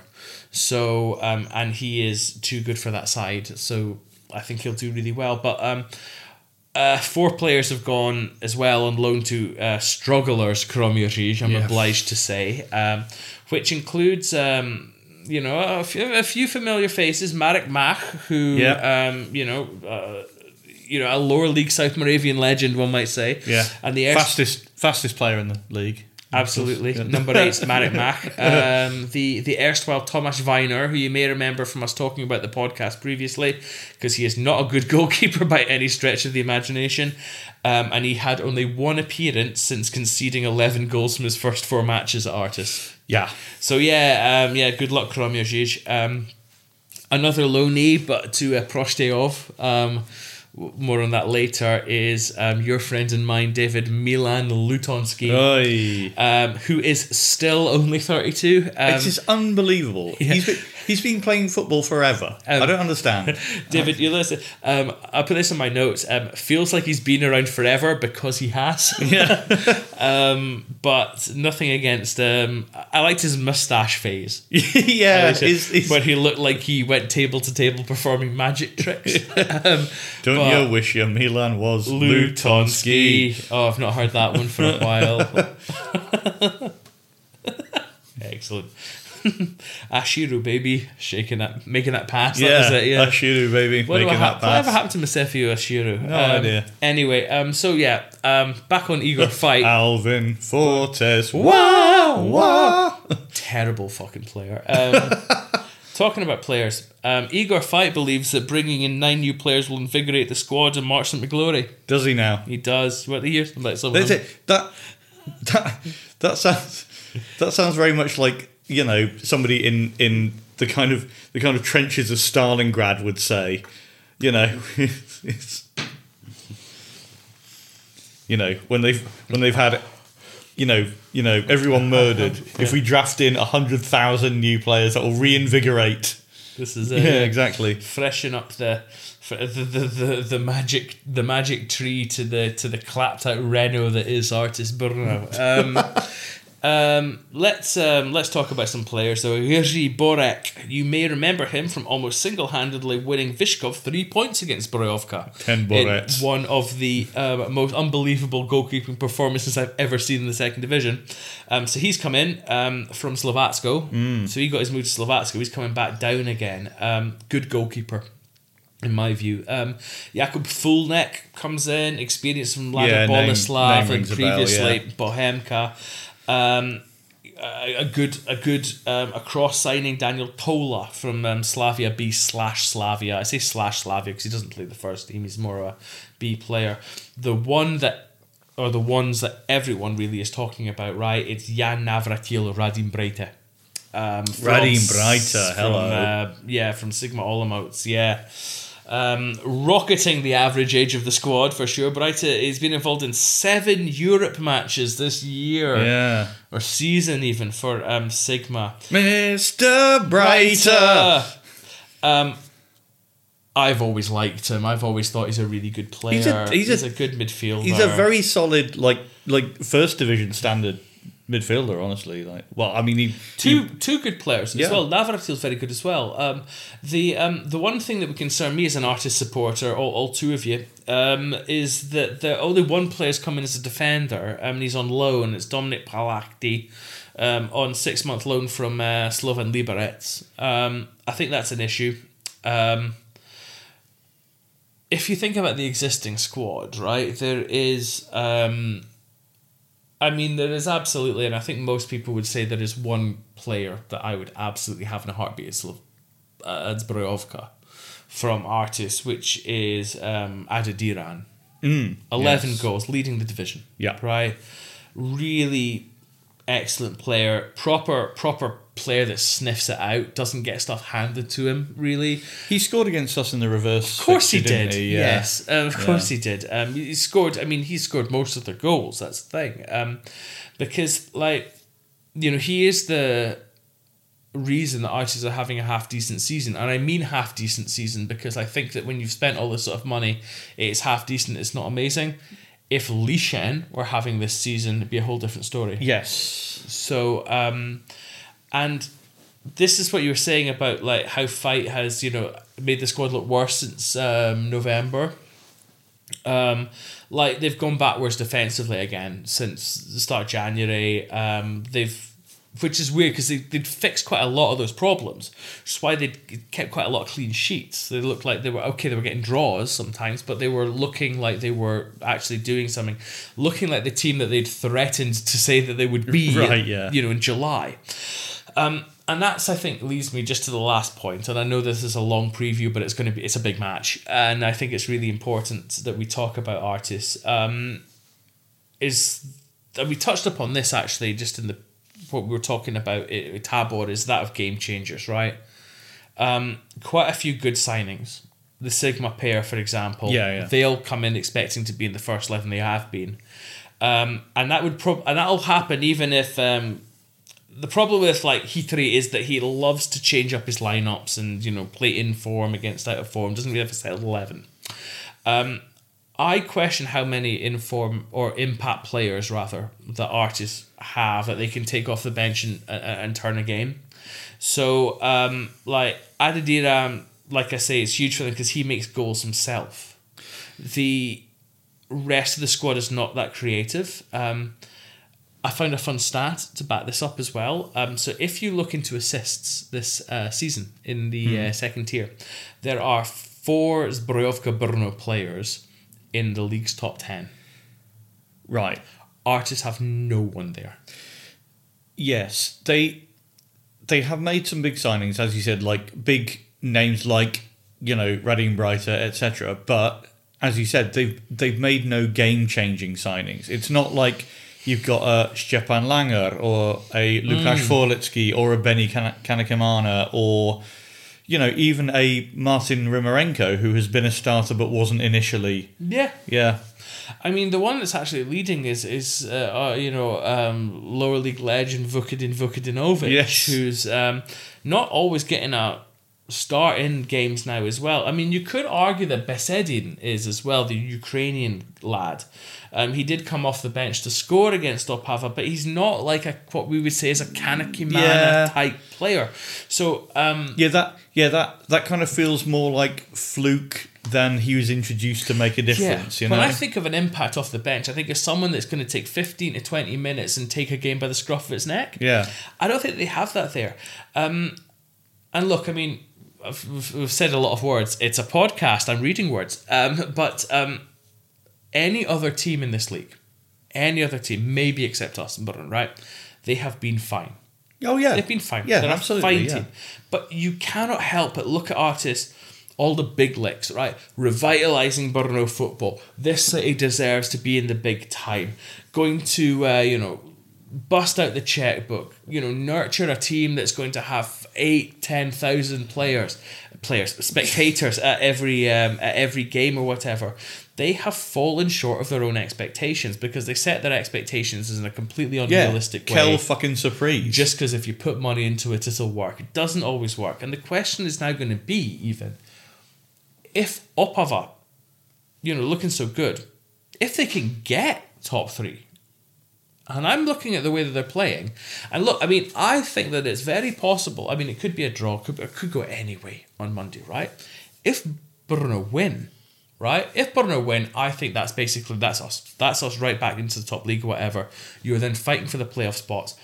so um, and he is too good for that side. So I think he'll do really well. But um, uh, four players have gone as well on loan to uh, strugglers Kromierzyj, I'm yes. obliged to say, um, which includes. Um, You know, a few, a few familiar faces. Marek Mach, who, yeah. um, you know, uh, you know, a lower league South Moravian legend, one might say. Yeah, and the fastest fastest player in the league. Absolutely, yeah. number eight's Marek Mach. Um, the the erstwhile Tomasz Weiner, who you may remember from us talking about the podcast previously, because he is not a good goalkeeper by any stretch of the imagination, um, and he had only one appearance since conceding eleven goals from his first four matches at Artis. Yeah. So yeah, um, yeah. Good luck, Kromierzyj. Um, another loanee, but to uh, Prosteov. Um, more on that later. Is um, your friend and mine, David Milan Lutonski, um, who is still only thirty-two. Um, it's just unbelievable. Yeah. He's been, he's been playing football forever. Um, I don't understand. David, you listen. Um, I put this in my notes. Um, feels like he's been around forever because he has. Yeah. um, but nothing against. Um, I liked his mustache phase. Yeah, his, his, when he looked like he went table to table performing magic tricks. um, don't you wish your Milan was Lutonski? Lutonski? Oh, I've not heard that one for a while. Excellent. Ashiru, baby, shaking that, making that pass. Yeah, that was it, yeah. Ashiru, baby, what making ha- that pass. Whatever happened to Masefio Ashiru? No um, idea. Anyway, um, so yeah, um, back on Igor Fight. Alvin Fortes. Wow, wow. Terrible fucking player. Um, Talking about players, um, Igor Fight believes that bringing in nine new players will invigorate the squad and march them to glory. Does he now? He does. What do you hear about some of That's them? it. That that that sounds that sounds very much like, you know, somebody in in the kind of the kind of trenches of Stalingrad would say. You know, it's, you know when they've when they've had, you know, you know everyone murdered. If we draft in a hundred thousand new players, that will reinvigorate. This is it. Yeah, exactly. Freshen up the the, the, the, the magic the magic tree to the to the clapped out Renault that is Artist Brno. Um, um, let's um, let's talk about some players. So Jiří Borek, you may remember him from almost single handedly winning Vyškov three points against Borovka. Ten Borets. In one of the um, most unbelievable goalkeeping performances I've ever seen in the second division. Um, so he's come in um, from Slovácko. Mm. So he got his move to Slovácko. He's coming back down again. Um, good goalkeeper, in my view. Um, Jakub Fulnek comes in, experience from Lada Yeah, name- Boleslav name and rings a bell, previously yeah. Bohemka. Um, a, a good, a good, um, a cross signing, Daniel Tola from um, Slavia B slash Slavia. I say slash Slavia because he doesn't play the first team. He's more of a B player. The one that, or the ones that everyone really is talking about, right? It's Jan Navratil Radim Breite. Um, from Radim s- Breite, from, hello. uh, yeah, from Sigma Olomouc, yeah. Um, rocketing the average age of the squad for sure. Breite has been involved in seven Europe matches this year. Yeah. Or season even for um, Sigma. Mister Brighter. Um, I've always liked him. I've always thought he's a really good player. He's a- he's a- a good midfielder. He's a very solid, like like first division standard midfielder. Honestly, like, well, I mean, he Two he- two good players as Yeah. well. Navratil's very good as well. Um, the um, the one thing that would concern me as an Artist supporter, all, all two of you, um, is that the only one player's coming as a defender, um, and he's on loan. It's Dominik Palachty, um, on six month loan from uh, Slovan Liberec. Um, I think that's an issue. Um, if you think about the existing squad, right, there is. Um, I mean, there is absolutely, and I think most people would say there is one player that I would absolutely have in a heartbeat. It's uh, it's Brojovka from Artis, which is um, Adediran. Mm, eleven yes. goals, leading the division. Yeah. Right? Really excellent player. Proper, proper player that sniffs it out, doesn't get stuff handed to him, really. He scored against us in the reverse. Of course he fixture, didn't did. he? Yeah. Yes, um, of course he did. Um, he scored. I mean, he scored most of the goals. That's the thing. Um, because, like, you know, he is the reason that Artis are having a half decent season, and I mean half decent season because I think that when you've spent all this sort of money, it's half decent. It's not amazing. If Lishen were having this season, it'd be a whole different story. Yes. So, um, and this is what you were saying about like how Fight has, you know, made the squad look worse since um, November. Um, like they've gone backwards defensively again since the start of January. Um, they've, which is weird because they they'd fixed quite a lot of those problems. Which is why they kept quite a lot of clean sheets. They looked like they were okay. They were getting draws sometimes, but they were looking like they were actually doing something, looking like the team that they'd threatened to say that they would be. Right, yeah. You know, in July. Um, and that's, I think, leads me just to the last point. And I know this is a long preview, but it's going to be it's a big match, and I think it's really important that we talk about Artis. Um, is and we touched upon this actually just in the what we were talking about it, with Tabor is that of game changers, right? Um, quite a few good signings. The Sigma pair, for example, Yeah, yeah. they'll come in expecting to be in the first eleven. They have been, um, and that would prob and that'll happen even if. Um, The problem with like Hitri is that he loves to change up his lineups and, you know, play in form against out of form. Doesn't really have a set of eleven. Um, I question how many in form or impact players rather that artists have that they can take off the bench and and, and turn a game. So um, like Adediran, like I say, it's huge for them because he makes goals himself. The rest of the squad is not that creative. Um, I found a fun stat to back this up as well. Um, so if you look into assists this uh, season in the Hmm. uh, second tier, there are four Zbrojovka Brno players in the league's top ten. Right. Artists have no one there. Yes. They they have made some big signings, as you said, like big names like, you know, Radim Breiter, et cetera. But as you said, they've they've made no game-changing signings. It's not like you've got a Stepan Langer or a Lukasz mm. Forlicki or a Benny Kan- Kanakamana or, you know, even a Martin Rimarenko, who has been a starter but wasn't initially. Yeah. Yeah. I mean, the one that's actually leading is, is uh, uh, you know, um, lower league legend Vukadin Vukadinovic, yes. who's um, not always getting a start in games now as well. I mean, you could argue that Besedin is as well, the Ukrainian lad. Um, he did come off the bench to score against Opava, but he's not like a what we would say is a Kanakimana yeah. type player. So um, yeah, that yeah that that kind of feels more like fluke than he was introduced to make a difference. Yeah. You know? When I think of an impact off the bench, I think of someone that's going to take fifteen to twenty minutes and take a game by the scruff of its neck. Yeah, I don't think they have that there. Um, and look, I mean, I've, we've, we've said a lot of words. It's a podcast. I'm reading words. Um, but um, any other team in this league, any other team, maybe except us, but right, they have been fine. Oh yeah, they've been fine. Yeah, They're absolutely. a fine yeah. team. But you cannot help but look at artists. All the big licks, right? Revitalising Brno football. This city deserves to be in the big time. Going to, uh, you know, bust out the checkbook. You know, nurture a team that's going to have eight, ten thousand players, players, spectators at every um, at every game or whatever. They have fallen short of their own expectations because they set their expectations in a completely unrealistic yeah, way. Quelle fucking surprise. Just because if you put money into it, it'll work. It doesn't always work. And the question is now going to be even. If Opava, you know, looking so good, if they can get top three, and I'm looking at the way that they're playing, and look, I mean, I think that it's very possible. I mean, it could be a draw, could it could go any way on Monday, right? If Brno win, right? If Brno win, I think that's basically that's us. That's us right back into the top league or whatever. You're then fighting for the playoff spots.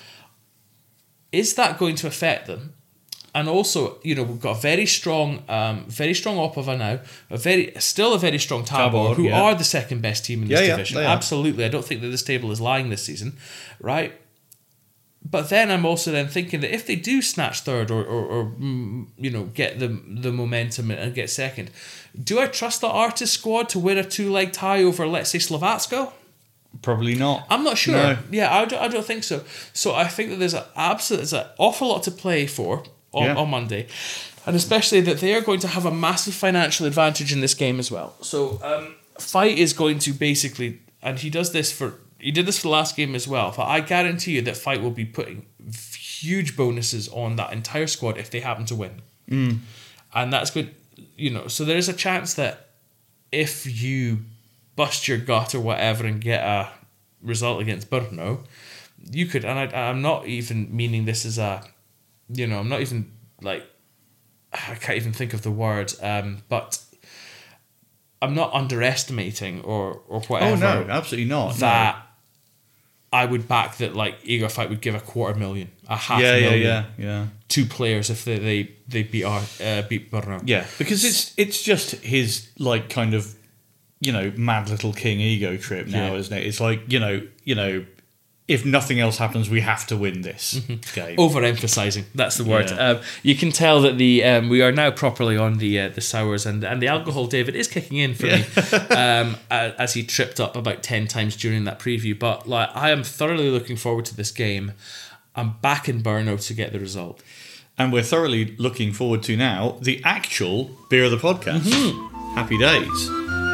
Is that going to affect them? And also, you know, we've got a very strong, um, very strong Opava now, a very, still a very strong Tabor, Tabor who yeah. are the second best team in this yeah, yeah, division. they are. Absolutely, I don't think that this table is lying this season, right? But then I'm also then thinking that if they do snatch third or, or, or mm, you know, get the the momentum and get second, do I trust the Artist squad to win a two-leg tie over, let's say, Slovatsko? Probably not. I'm not sure. No. Yeah, I don't, I don't think so. So I think that there's an absolute, there's an awful lot to play for. On, yeah. on Monday, and especially that they are going to have a massive financial advantage in this game as well. So um, Fight is going to basically, and he does this for, he did this for the last game as well, but I guarantee you that Fight will be putting huge bonuses on that entire squad if they happen to win. Mm. And that's good, you know, so there is a chance that if you bust your gut or whatever and get a result against Brno, you could, and I, I'm not even meaning this as a, you know, I'm not even, like, I can't even think of the word, um, but I'm not underestimating or, or whatever. Oh, no, absolutely not. That no. I would back that, like, Igor Fight would give a quarter million, a half yeah, million yeah, yeah, yeah. to players if they, they, they beat, our, uh, beat Brno. Yeah, because it's it's just his, like, kind of, you know, mad little king ego trip now, Yeah. isn't it? It's like, you know, you know, if nothing else happens, we have to win this Mm-hmm. game. Overemphasizing, that's the word. Yeah. Um, you can tell that the um, we are now properly on the uh, the sours, and, and the alcohol, David, is kicking in for me um, as he tripped up about ten times during that preview. But like, I am thoroughly looking forward to this game. I'm back in Brno to get the result. And we're thoroughly looking forward to now the actual Beer of the Podcast. Mm-hmm. Happy days.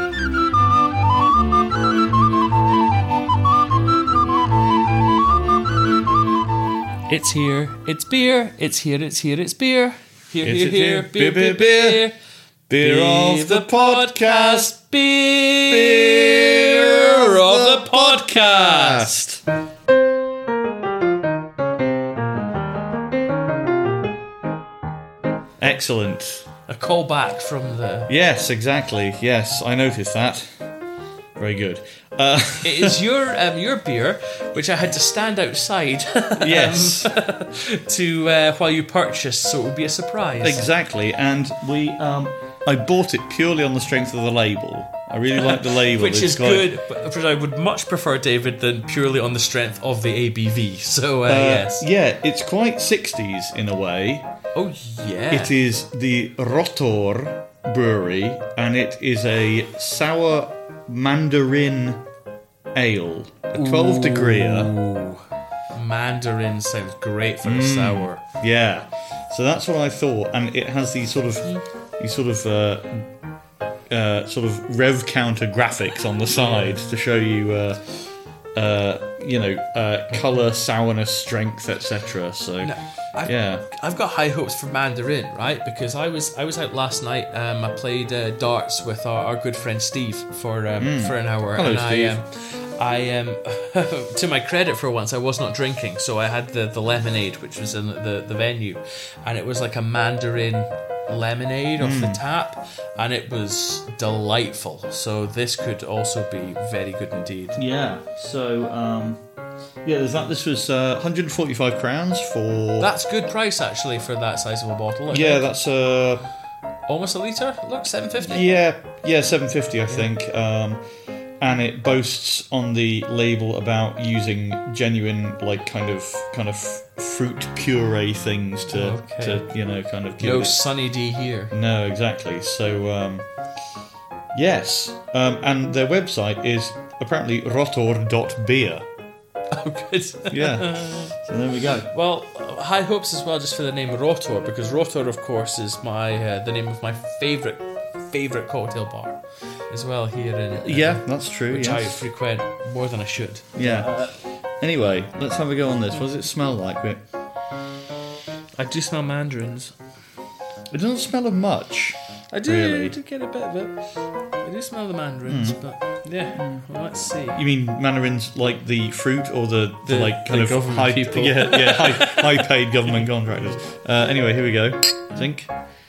It's here, it's beer. It's here, it's here, it's beer. Here, It's here, it here, here. beer, Beer, beer, beer, beer. Beer of the Podcast. Beer of the Podcast. Excellent. A callback from the... Yes, exactly. Yes, I noticed that. Very good. Uh, It is your um, your beer, which I had to stand outside yes, um, to uh, while you purchased, so it would be a surprise. exactly. And we, um, I bought it purely on the strength of the label. I really like the label. Which It's is quite- good, but which I would much prefer, David, than purely on the strength of the A B V. So, uh, Uh, yes. Yeah, it's quite sixties in a way. Oh, yeah. It is the Rotor Brewery, and it is a sour mandarin ale, a twelve degreeer. Ooh. Mandarin sounds great for a Mm. sour. Yeah, so that's what I thought, and it has these sort of, these sort of, uh, uh, sort of rev counter graphics on the side to show you, uh, uh, you know, uh, color, sourness, strength, et cetera. So, No, I've, yeah, I've got high hopes for Mandarin, right? Because I was I was out last night. Um, I played uh, darts with our, our good friend Steve for um, for an hour, Hello, and Steve. I um, I um, to my credit for once, I was not drinking, so I had the, the lemonade, which was in the, the venue, and it was like a Mandarin lemonade off the tap, and it was delightful. So this could also be very good indeed. yeah. So, um, yeah, there's that. This was uh, one hundred forty-five crowns for. That's good price actually for that size of a bottle. I yeah, think. that's uh, Almost a litre. Look, seven fifty. yeah, yeah, seven fifty, I think. Um, and it boasts on the label about using genuine, like kind of, kind of fruit puree things to, Okay. to you know, kind of give No it. Sunny D here. No, exactly. So, um, yes, um, and their website is apparently rotor dot beer. Oh, good. Yeah. So there we go. Well, high hopes as well, just for the name Rotor, because Rotor, of course, is my uh, the name of my favourite favourite cocktail bar, as well here in uh, Yeah, that's true. which I Yes. frequent more than I should. Yeah. Anyway, let's have a go on this. What does it smell like? It I do smell mandarins. it doesn't smell of much. I do, Really? do get a bit of it. I do smell the mandarins, Hmm. but yeah. Well, let's see. You mean mandarins like the fruit or the, the, The- like kind the of government high, people. Yeah, yeah, high, high paid government contractors. Uh, anyway, here we go. I think.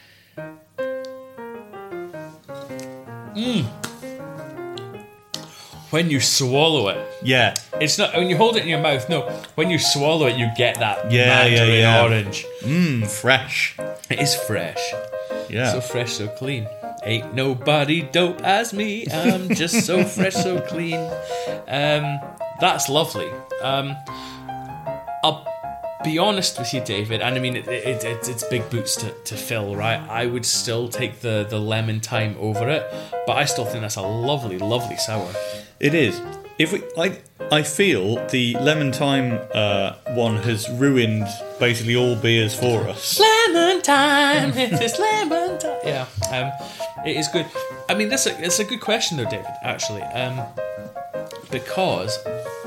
When you swallow it, Yeah, it's not when you hold it in your mouth. No, when you swallow it, you get that Yeah, yeah, mandarin yeah. orange. mmm, fresh. It is fresh. Yeah, So fresh, so clean. Ain't nobody dope as me. I'm just so fresh, so clean. Um, that's lovely. Um, I'll be honest with you, David, and I mean, it, it, it, it's big boots to, to fill, right? I would still take the, the lemon thyme over it, but I still think that's a lovely, lovely sour. it is. If we, I, I feel the lemon thyme uh, one has ruined basically all beers for us. Lemon time, it is lemon time. Yeah, um, it is good. I mean, this it's a good question though, David. Actually, um, because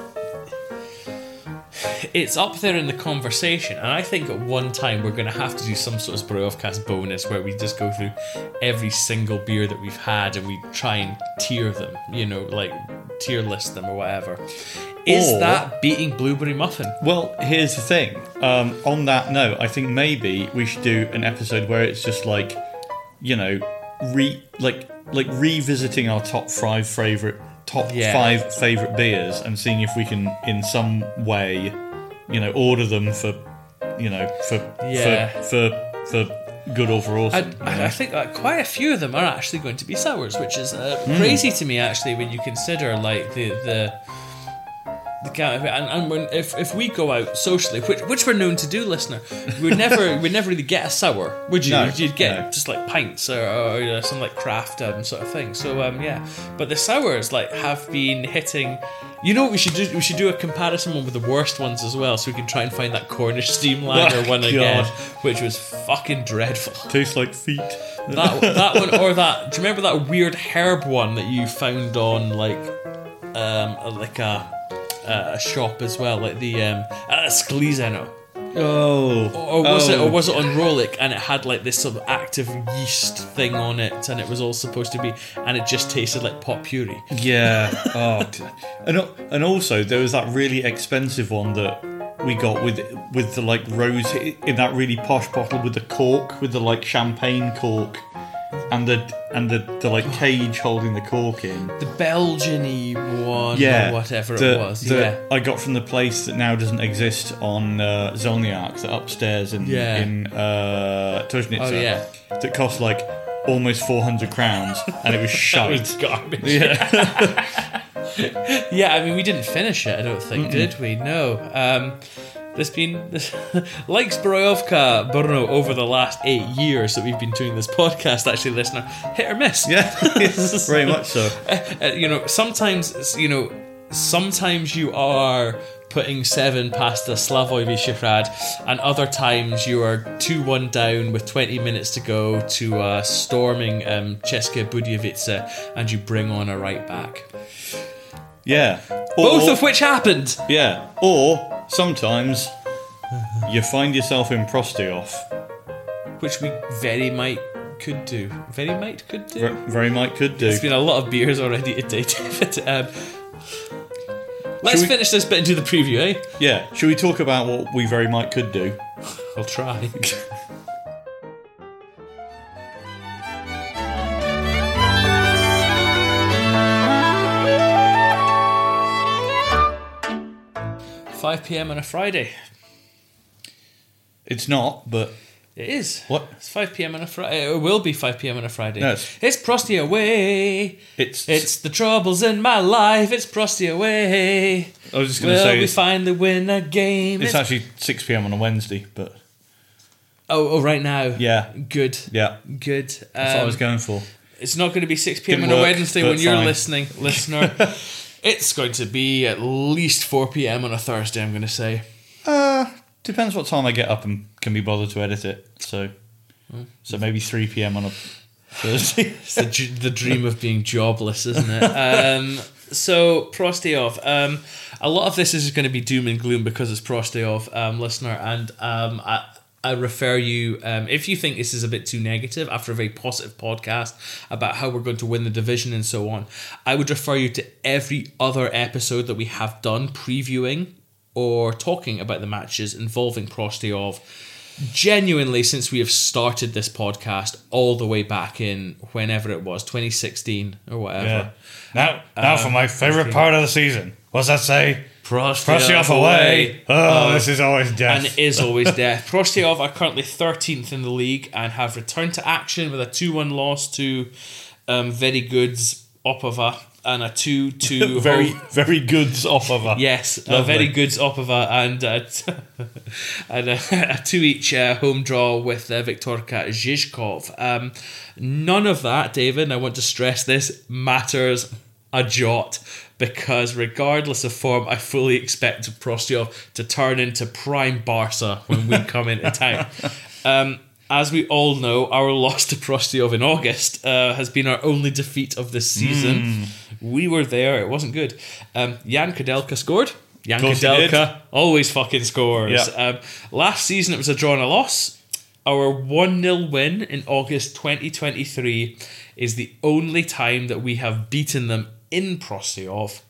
it's up there in the conversation, and I think at one time we're going to have to do some sort of Brewcast bonus where we just go through every single beer that we've had and we try and tier them. You know, like tier list them or whatever. Is Or- that beating Blueberry Muffin? Well, here's the thing. Um, on that note, I think maybe we should do an episode where it's just like, you know, re like like revisiting our top five favorite top Yeah. five favorite beers and seeing if we can, in some way, you know, order them for, you know, for Yeah. for for for good or for awesome. I, you know? I think uh, quite a few of them are actually going to be sours, which is uh, Hmm. crazy to me actually when you consider like the the the kind of, and, and when if, if we go out socially, which which we're known to do, listener, we'd never we'd never really get a sour, would you? No, You'd get no. just like pints or, or you know, some like craft um, sort of thing. So um yeah, but the sours like have been hitting. You know what we should do? We should do a comparison one with the worst ones as well, so we can try and find that Cornish steam lager Oh, one again, God. which was fucking dreadful. Tastes like feet. That that one or that. Do you remember that weird herb one that you found on like um like a a shop as well, like the um uh, Sklizeno? Oh, Or was oh. it or was it on Rolik and it had like this sort of active yeast thing on it and it was all supposed to be and it just tasted like pot puree. Yeah. Oh, d- and al- and also there was that really expensive one that we got with with the like rose in that really posh bottle with the cork, with the like champagne cork, and the and the, the like cage holding the cork in. The Belgian-y one Yeah, or whatever the- it was. the- yeah. I got from the place that now doesn't exist on uh, Zelniak, that upstairs in Yeah. in uh, Tuzhnitsa. Oh, yeah. That cost like almost four hundred crowns, and it was That shite. was garbage. Yeah. Yeah, I mean, we didn't finish it, I don't think, Mm-mm. did we? No. Um, there's been, this, like Zbrojovka Brno over the last eight years that we've been doing this podcast, actually, listener, hit or miss. Yeah, very much so. Uh, you know, sometimes, you know, sometimes you are putting seven past the Slavoj Vyšehrad, and other times you are two one down with twenty minutes to go to uh, storming um, Česká Budějovice, and you bring on a right back. Yeah. Both Or- of which happened. Yeah. Or sometimes you find yourself in Prostayov. Which we very might could do. Very might could do. Ver- Very might could do. It's been a lot of beers already today, David. Um, let's we- finish this bit and do the preview, eh? Yeah. Should we talk about what we very might could do? I'll try. five p.m. on a Friday. It's not, but It is. What? It's five p.m. on a Friday. It will be five p.m. on a Friday. No, it's- It's Prosty away. it's. It's the troubles in my life. It's Prosty away. I was just going to Will say we it's, finally win a game? it's actually six p.m. on a Wednesday, but oh, oh, right now. yeah, Good. yeah. Good. That's what I Um, was going for. It's not going to be six p.m. on Didn't a work, Wednesday but when you're fine. listening, listener. It's going to be at least four p.m. on a Thursday, I'm going to say. Uh, depends what time I get up and can be bothered to edit it. So, so maybe three p.m. on a Thursday. It's the, dr- the dream of being jobless, isn't it? Um, so, Prostayov. Um, a lot of this is going to be doom and gloom because it's Prostayov, um, listener. And um, I, I refer you, um, if you think this is a bit too negative after a very positive podcast about how we're going to win the division and so on, I would refer you to every other episode that we have done previewing or talking about the matches involving Prostayov. Genuinely, since we have started this podcast all the way back in whenever it was, twenty sixteen or whatever. Yeah. Now, now for my favourite okay. part of the season. What's that say? Prostayov, Prostayov away. Oh, this is always death. And it is always death. Prostayov are currently thirteenth in the league and have returned to action with a two one loss to um, Very Goods Opava and a two two very, very goods off of her. Yes, a Lovely. Very Goods Opava and, uh, t- and a, a two each uh, home draw with uh, Viktorka Zhizhkov. Um, none of that, David, and I want to stress this, matters a jot. Because regardless of form, I fully expect Prostayov to turn into prime Barca when we come into town. Um, as we all know, our loss to Prostayov in August uh, has been our only defeat of this season. Mm. We were there; it wasn't good. Um, Jan Kudelka scored. Jan Of course he did. Kudelka always fucking scores. Yeah. Um, last season, it was a draw and a loss. Our one nil win in August twenty twenty-three is the only time that we have beaten them in Prostayov,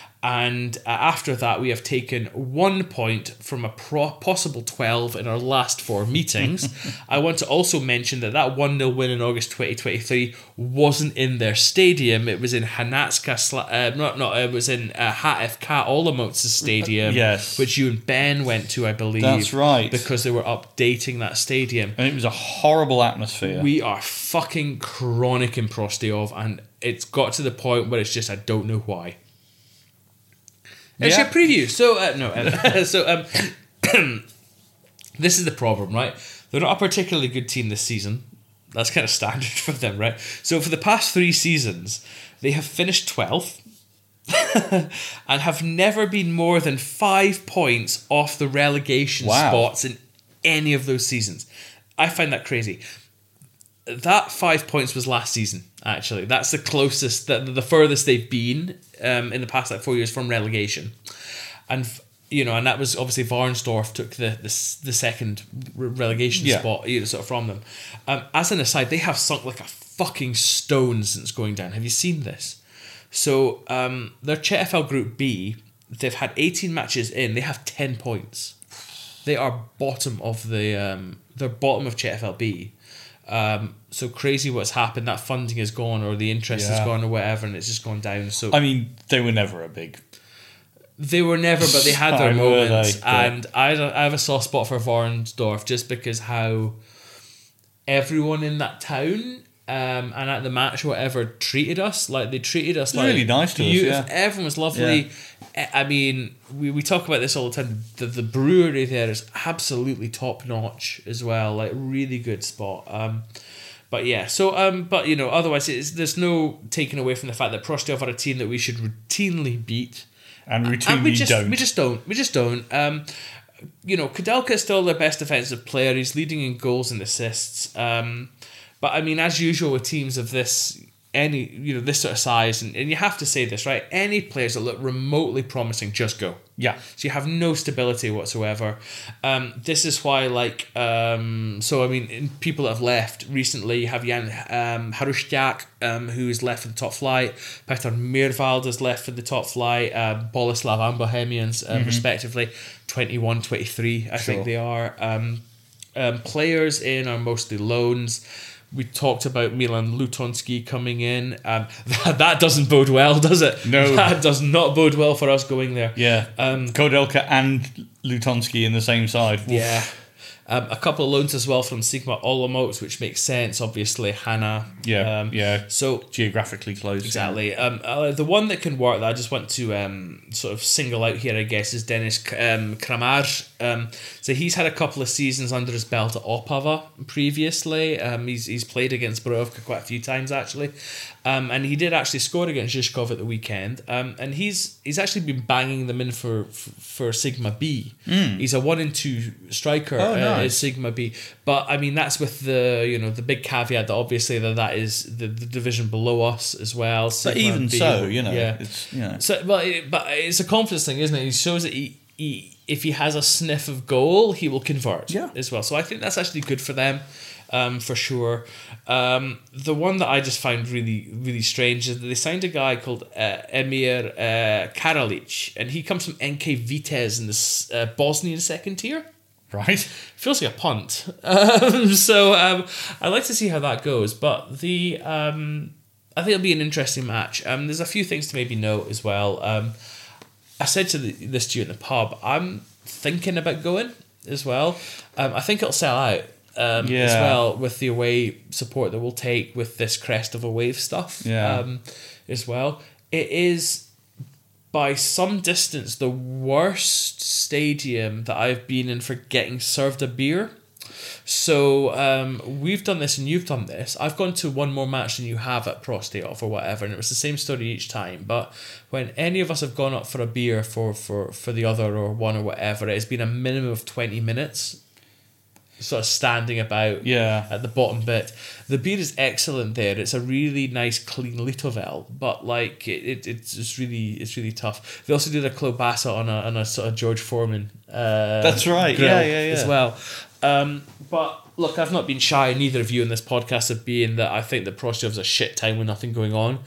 and uh, after that we have taken one point from a pro- possible twelve in our last four meetings. I want to also mention that that one nil win in August twenty twenty-three wasn't in their stadium. It was in Hanatska, Sla- uh, not, not, it was in uh, H F K Olomouc's stadium, Yes. which you and Ben went to, I believe. That's right. Because they were updating that stadium. And it was a horrible atmosphere. We are fucking chronic in Prostayov, and it's got to the point where it's just I don't know why. It's Yeah. your preview. So uh, no, um, so um, this is the problem, right? They're not a particularly good team this season. That's kind of standard for them, right? So for the past three seasons, they have finished twelfth and have never been more than five points off the relegation Wow. spots in any of those seasons. I find that crazy. That five points was last season, actually. That's the closest, the, the furthest they've been um, in the past like four years from relegation. And, you know, and that was obviously Varnsdorf took the the, the second re- relegation Yeah. spot, you know, sort of from them. Um, as an aside, they have sunk like a fucking stone since going down. Have you seen this? So um, their Ch F L Group B, they've had eighteen matches in. They have ten points. They are bottom of the, um, they're bottom of Ch F L B. Um, so crazy what's happened. That funding is gone, or the interest Yeah. has gone, or whatever, and it's just gone down. So I mean, they were never a big. they were never, but they had their I know they, moments. but- And I, I have a soft spot for Varnsdorf just because how everyone in that town um, and at the match, whatever, treated us like they treated us like really nice to us, beautiful. yeah. Everyone was lovely. I mean, we, we talk about this all the time. The the brewery there is absolutely top notch as well. Like really good spot. Um, but yeah, so um, but you know, otherwise, it's, there's no taking away from the fact that Prostov are a team that we should routinely beat, And routinely and we just don't. we just don't. We just don't. Um, you know, Kudelka is still their best defensive player. He's leading in goals and assists. Um, but I mean, as usual with teams of this, any you know this sort of size, and, and you have to say this, right? Any players that look remotely promising, just go. Yeah. So you have no stability whatsoever. Um, this is why, like, um, so I mean, in people that have left recently, you have Jan um, Harushtiak, um, who's left for the top flight. Petar Mirvald has left for the top flight. Uh, Boleslav and Bohemians, um, mm-hmm. respectively, twenty-one, twenty-three, I sure. think they are. Um, um, players in are mostly loans. We talked about Milan Lutonski coming in. Um, that, that doesn't bode well, does it? No. That does not bode well for us going there. Yeah. Um, Kodelka and Lutonski in the same side. Oof. Yeah. Um, a couple of loans as well from Sigma Olomouc, which makes sense. Obviously, Hannah. Yeah, um, yeah. So geographically close. Exactly. Yeah. Um, uh, the one that can work that I just want to um, sort of single out here, I guess, is Dennis um, Kramar. Um, so he's had a couple of seasons under his belt at Opava previously. Um, he's he's played against Borovka quite a few times actually, um, and he did actually score against Zhizkov at the weekend. Um, and he's he's actually been banging them in for for, for Sigma B. Mm. He's a one and two striker. Oh, nice. uh, is Sigma B, but I mean that's with the you know the big caveat that obviously that that is the, the division below us as well. Sigma but even B, so, you know, yeah. it's you know. So, but it, but it's a confidence thing, isn't it? He shows that he, he if he has a sniff of goal, he will convert yeah. as well. So I think that's actually good for them, um, for sure. Um, the one that I just found really really strange is that they signed a guy called uh, Emir uh, Karalic, and he comes from N K Vitez in the uh, Bosnian second tier. Right. Feels like a punt. Um, so um, I'd like to see how that goes. But the um, I think it'll be an interesting match. Um, there's a few things to maybe note as well. Um, I said to the, this to you in the pub, I'm thinking about going as well. Um, I think it'll sell out um, yeah. as well with the away support that we'll take with this Crest of a Wave stuff yeah. um, as well. It is by some distance the worst stadium that I've been in for getting served a beer. So um, we've done this and you've done this. I've gone to one more match than you have at Prostov or whatever, and it was the same story each time. But when any of us have gone up for a beer for, for, for the other or one or whatever, it's been a minimum of twenty minutes. Sort of standing about yeah. at the bottom bit. The beer is excellent there. It's a really nice clean Litovel, but like it, it it's just really it's really tough. They also did a klobasa on a on a sort of George Foreman. Uh, That's right. grill Yeah, yeah, yeah. as well. Um, but look, I've not been shy. Neither of you in this podcast have been that I think that Prostov's a shit time with nothing going on.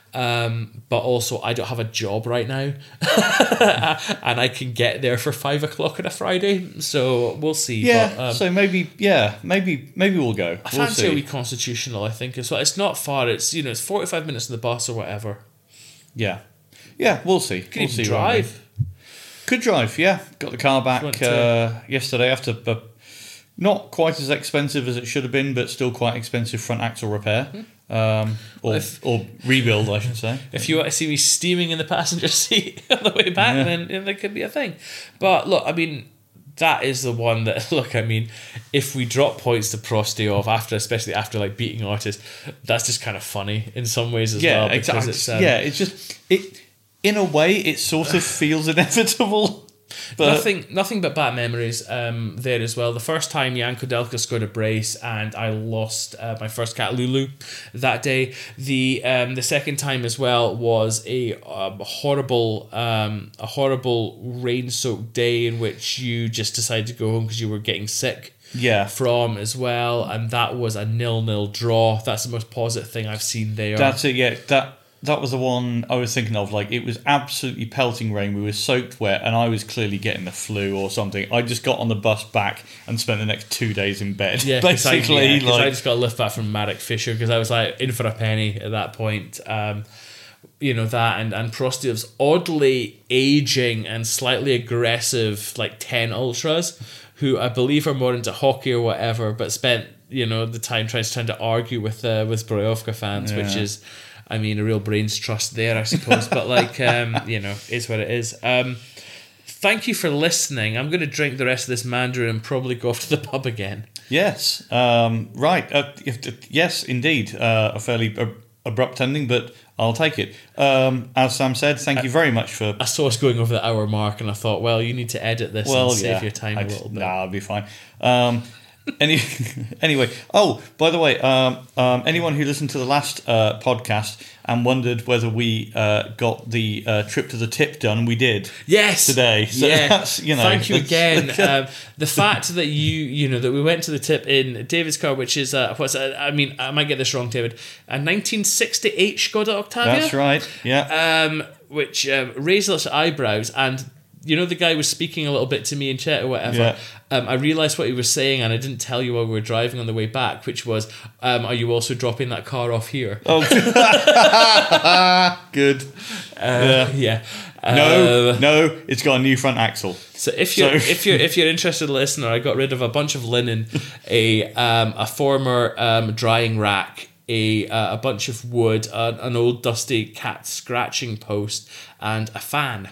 Um, but also I don't have a job right now and I can get there for five o'clock on a Friday, so we'll see. Yeah, but, um, so maybe yeah, maybe maybe we'll go. I we'll fancy see. a wee Constitutional, I think as well. It's not far, it's you know, it's forty five minutes on the bus or whatever. Yeah. Yeah, we'll see. You can we'll even see drive. Could drive, yeah. Got the car back to- uh, yesterday after uh, not quite as expensive as it should have been, but still quite expensive front axle repair. Hmm. Um, or, If- or rebuild, I should say. If you want to see me steaming in the passenger seat on the way back, Yeah. then, then there could be a thing. But look, I mean, that is the one that, look, I mean, if we drop points to Prostov after, especially after like beating Artis, that's just kind of funny in some ways as Yeah, well. Because exactly. it's, um, yeah, it's just it. In a way, it sort of feels inevitable. But nothing, nothing but bad memories um, there as well. The first time Jan Kudelka scored a brace and I lost uh, my first cat Lulu that day. The um, the second time as well was a um, horrible um, a horrible rain soaked day in which you just decided to go home because you were getting sick. Yeah. From as well, and that was a nil-nil draw. That's the most positive thing I've seen there. That's it. Yeah, that. That was the one I was thinking of. Like, it was absolutely pelting rain. We were soaked wet, and I was clearly getting the flu or something. I just got on the bus back and spent the next two days in bed. Yeah, basically. I, yeah, like, I just got a lift back from Marek Fisher because I was like in for a penny at that point. Um, you know that, and and Prostov's oddly aging and slightly aggressive, like ten ultras, who I believe are more into hockey or whatever, but spent you know, the time tries trying to argue with uh, with Zbrojovka fans, Yeah. which is, I mean, a real brains trust there, I suppose. But like, um, you know, is what it is. Um, thank you for listening. I'm going to drink the rest of this Mandarin and probably go off to the pub again. Yes, um, right. Uh, if, yes, indeed. Uh, a fairly ab- abrupt ending, but I'll take it. Um, as Sam said, thank you very much for... I saw us going over the hour mark and I thought, well, you need to edit this Well, and save yeah, your time I'd- a little bit. Nah, I'll be fine. Um, any, anyway, oh, by the way, um, um, anyone who listened to the last uh, podcast and wondered whether we uh, got the uh, trip to the tip done, we did. Yes, Today. So yeah. that's, you know, Thank you that's- again. um, the fact that you, you know, that we went to the tip in David's car, which is uh, what's uh, I mean, I might get this wrong, David. A nineteen sixty-eight Skoda Octavia. That's right. Yeah. Um, which um, raiseless eyebrows, and you know, the guy was speaking a little bit to me in chat or whatever. Yeah. Um, I realised what he was saying, and I didn't tell you while we were driving on the way back, which was, um, "Are you also dropping that car off here?" Oh, good. Uh, yeah. No, Uh, no, it's got a new front axle. So if you're So- if you're if you're interested, listener, I got rid of a bunch of linen, a um, a former um, drying rack, a uh, a bunch of wood, uh, an old dusty cat scratching post, and a fan.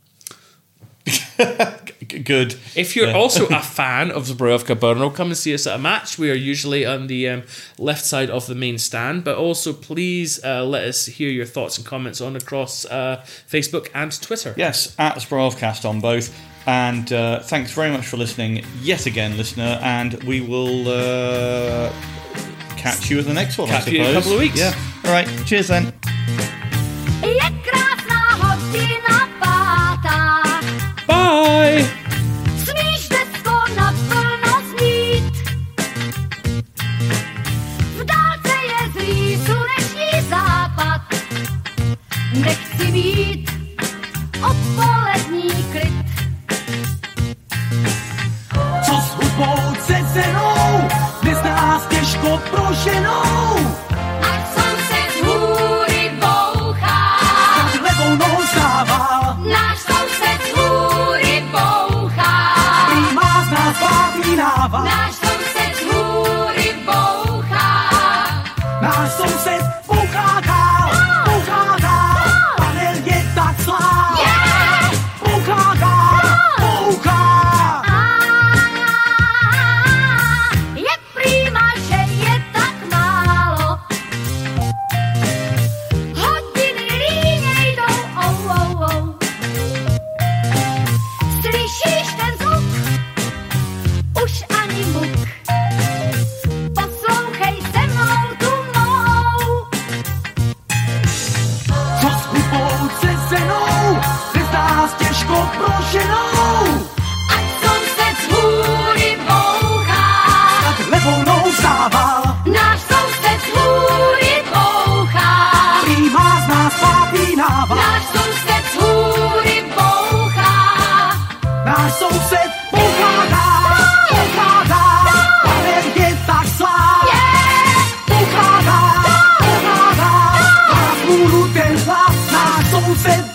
G- Good. If you're Yeah. also a fan of Zbrojovka Brno, come and see us at a match. We are usually on the um, left side of the main stand, but also please uh, let us hear your thoughts and comments on across uh, Facebook and Twitter. Yes, at Zbrojovcast on both. And uh, thanks very much for listening yet again, listener. And we will uh, catch you at the next one, I Catch you in a suppose. couple of weeks. Yeah. All right. Cheers then. Je krásná hodina pátá, Bye! smíš decko naplno snít. V dálce je zlý sluneční západ, nechci mít odpolední klid. Co s hudbou cezenou, dnes nás těžko proženou. A soused z hůry bouchá, Tak levou nohou stával, náš soused z hůry bouchá, prý má z nás bávý nával. náš soused z hůry bouchá. Náš soused bouchá dál, bouchá dál, panel je tak slá. Bouchá dál, bouchá. Je prýma, že je tak málo. Hodiny líně jdou, oh, oh, oh. Slyšíš ten zvuk? Už ani muk. Poslouchej se mnou tu mou. Co s hudbou cezenou, dnes nás těžko proženou. Ať soused z hůry bouchá, Tak levou nohou stával, náš soused z hůry bouchá. prý má z nás bávý nával. Náš soused z hůry bouchá. Náš soused bouchá dál, bouchá dál, panel je tak slá. Bouchá dál, bouchá dál, má smůlu ten hlas, náš soused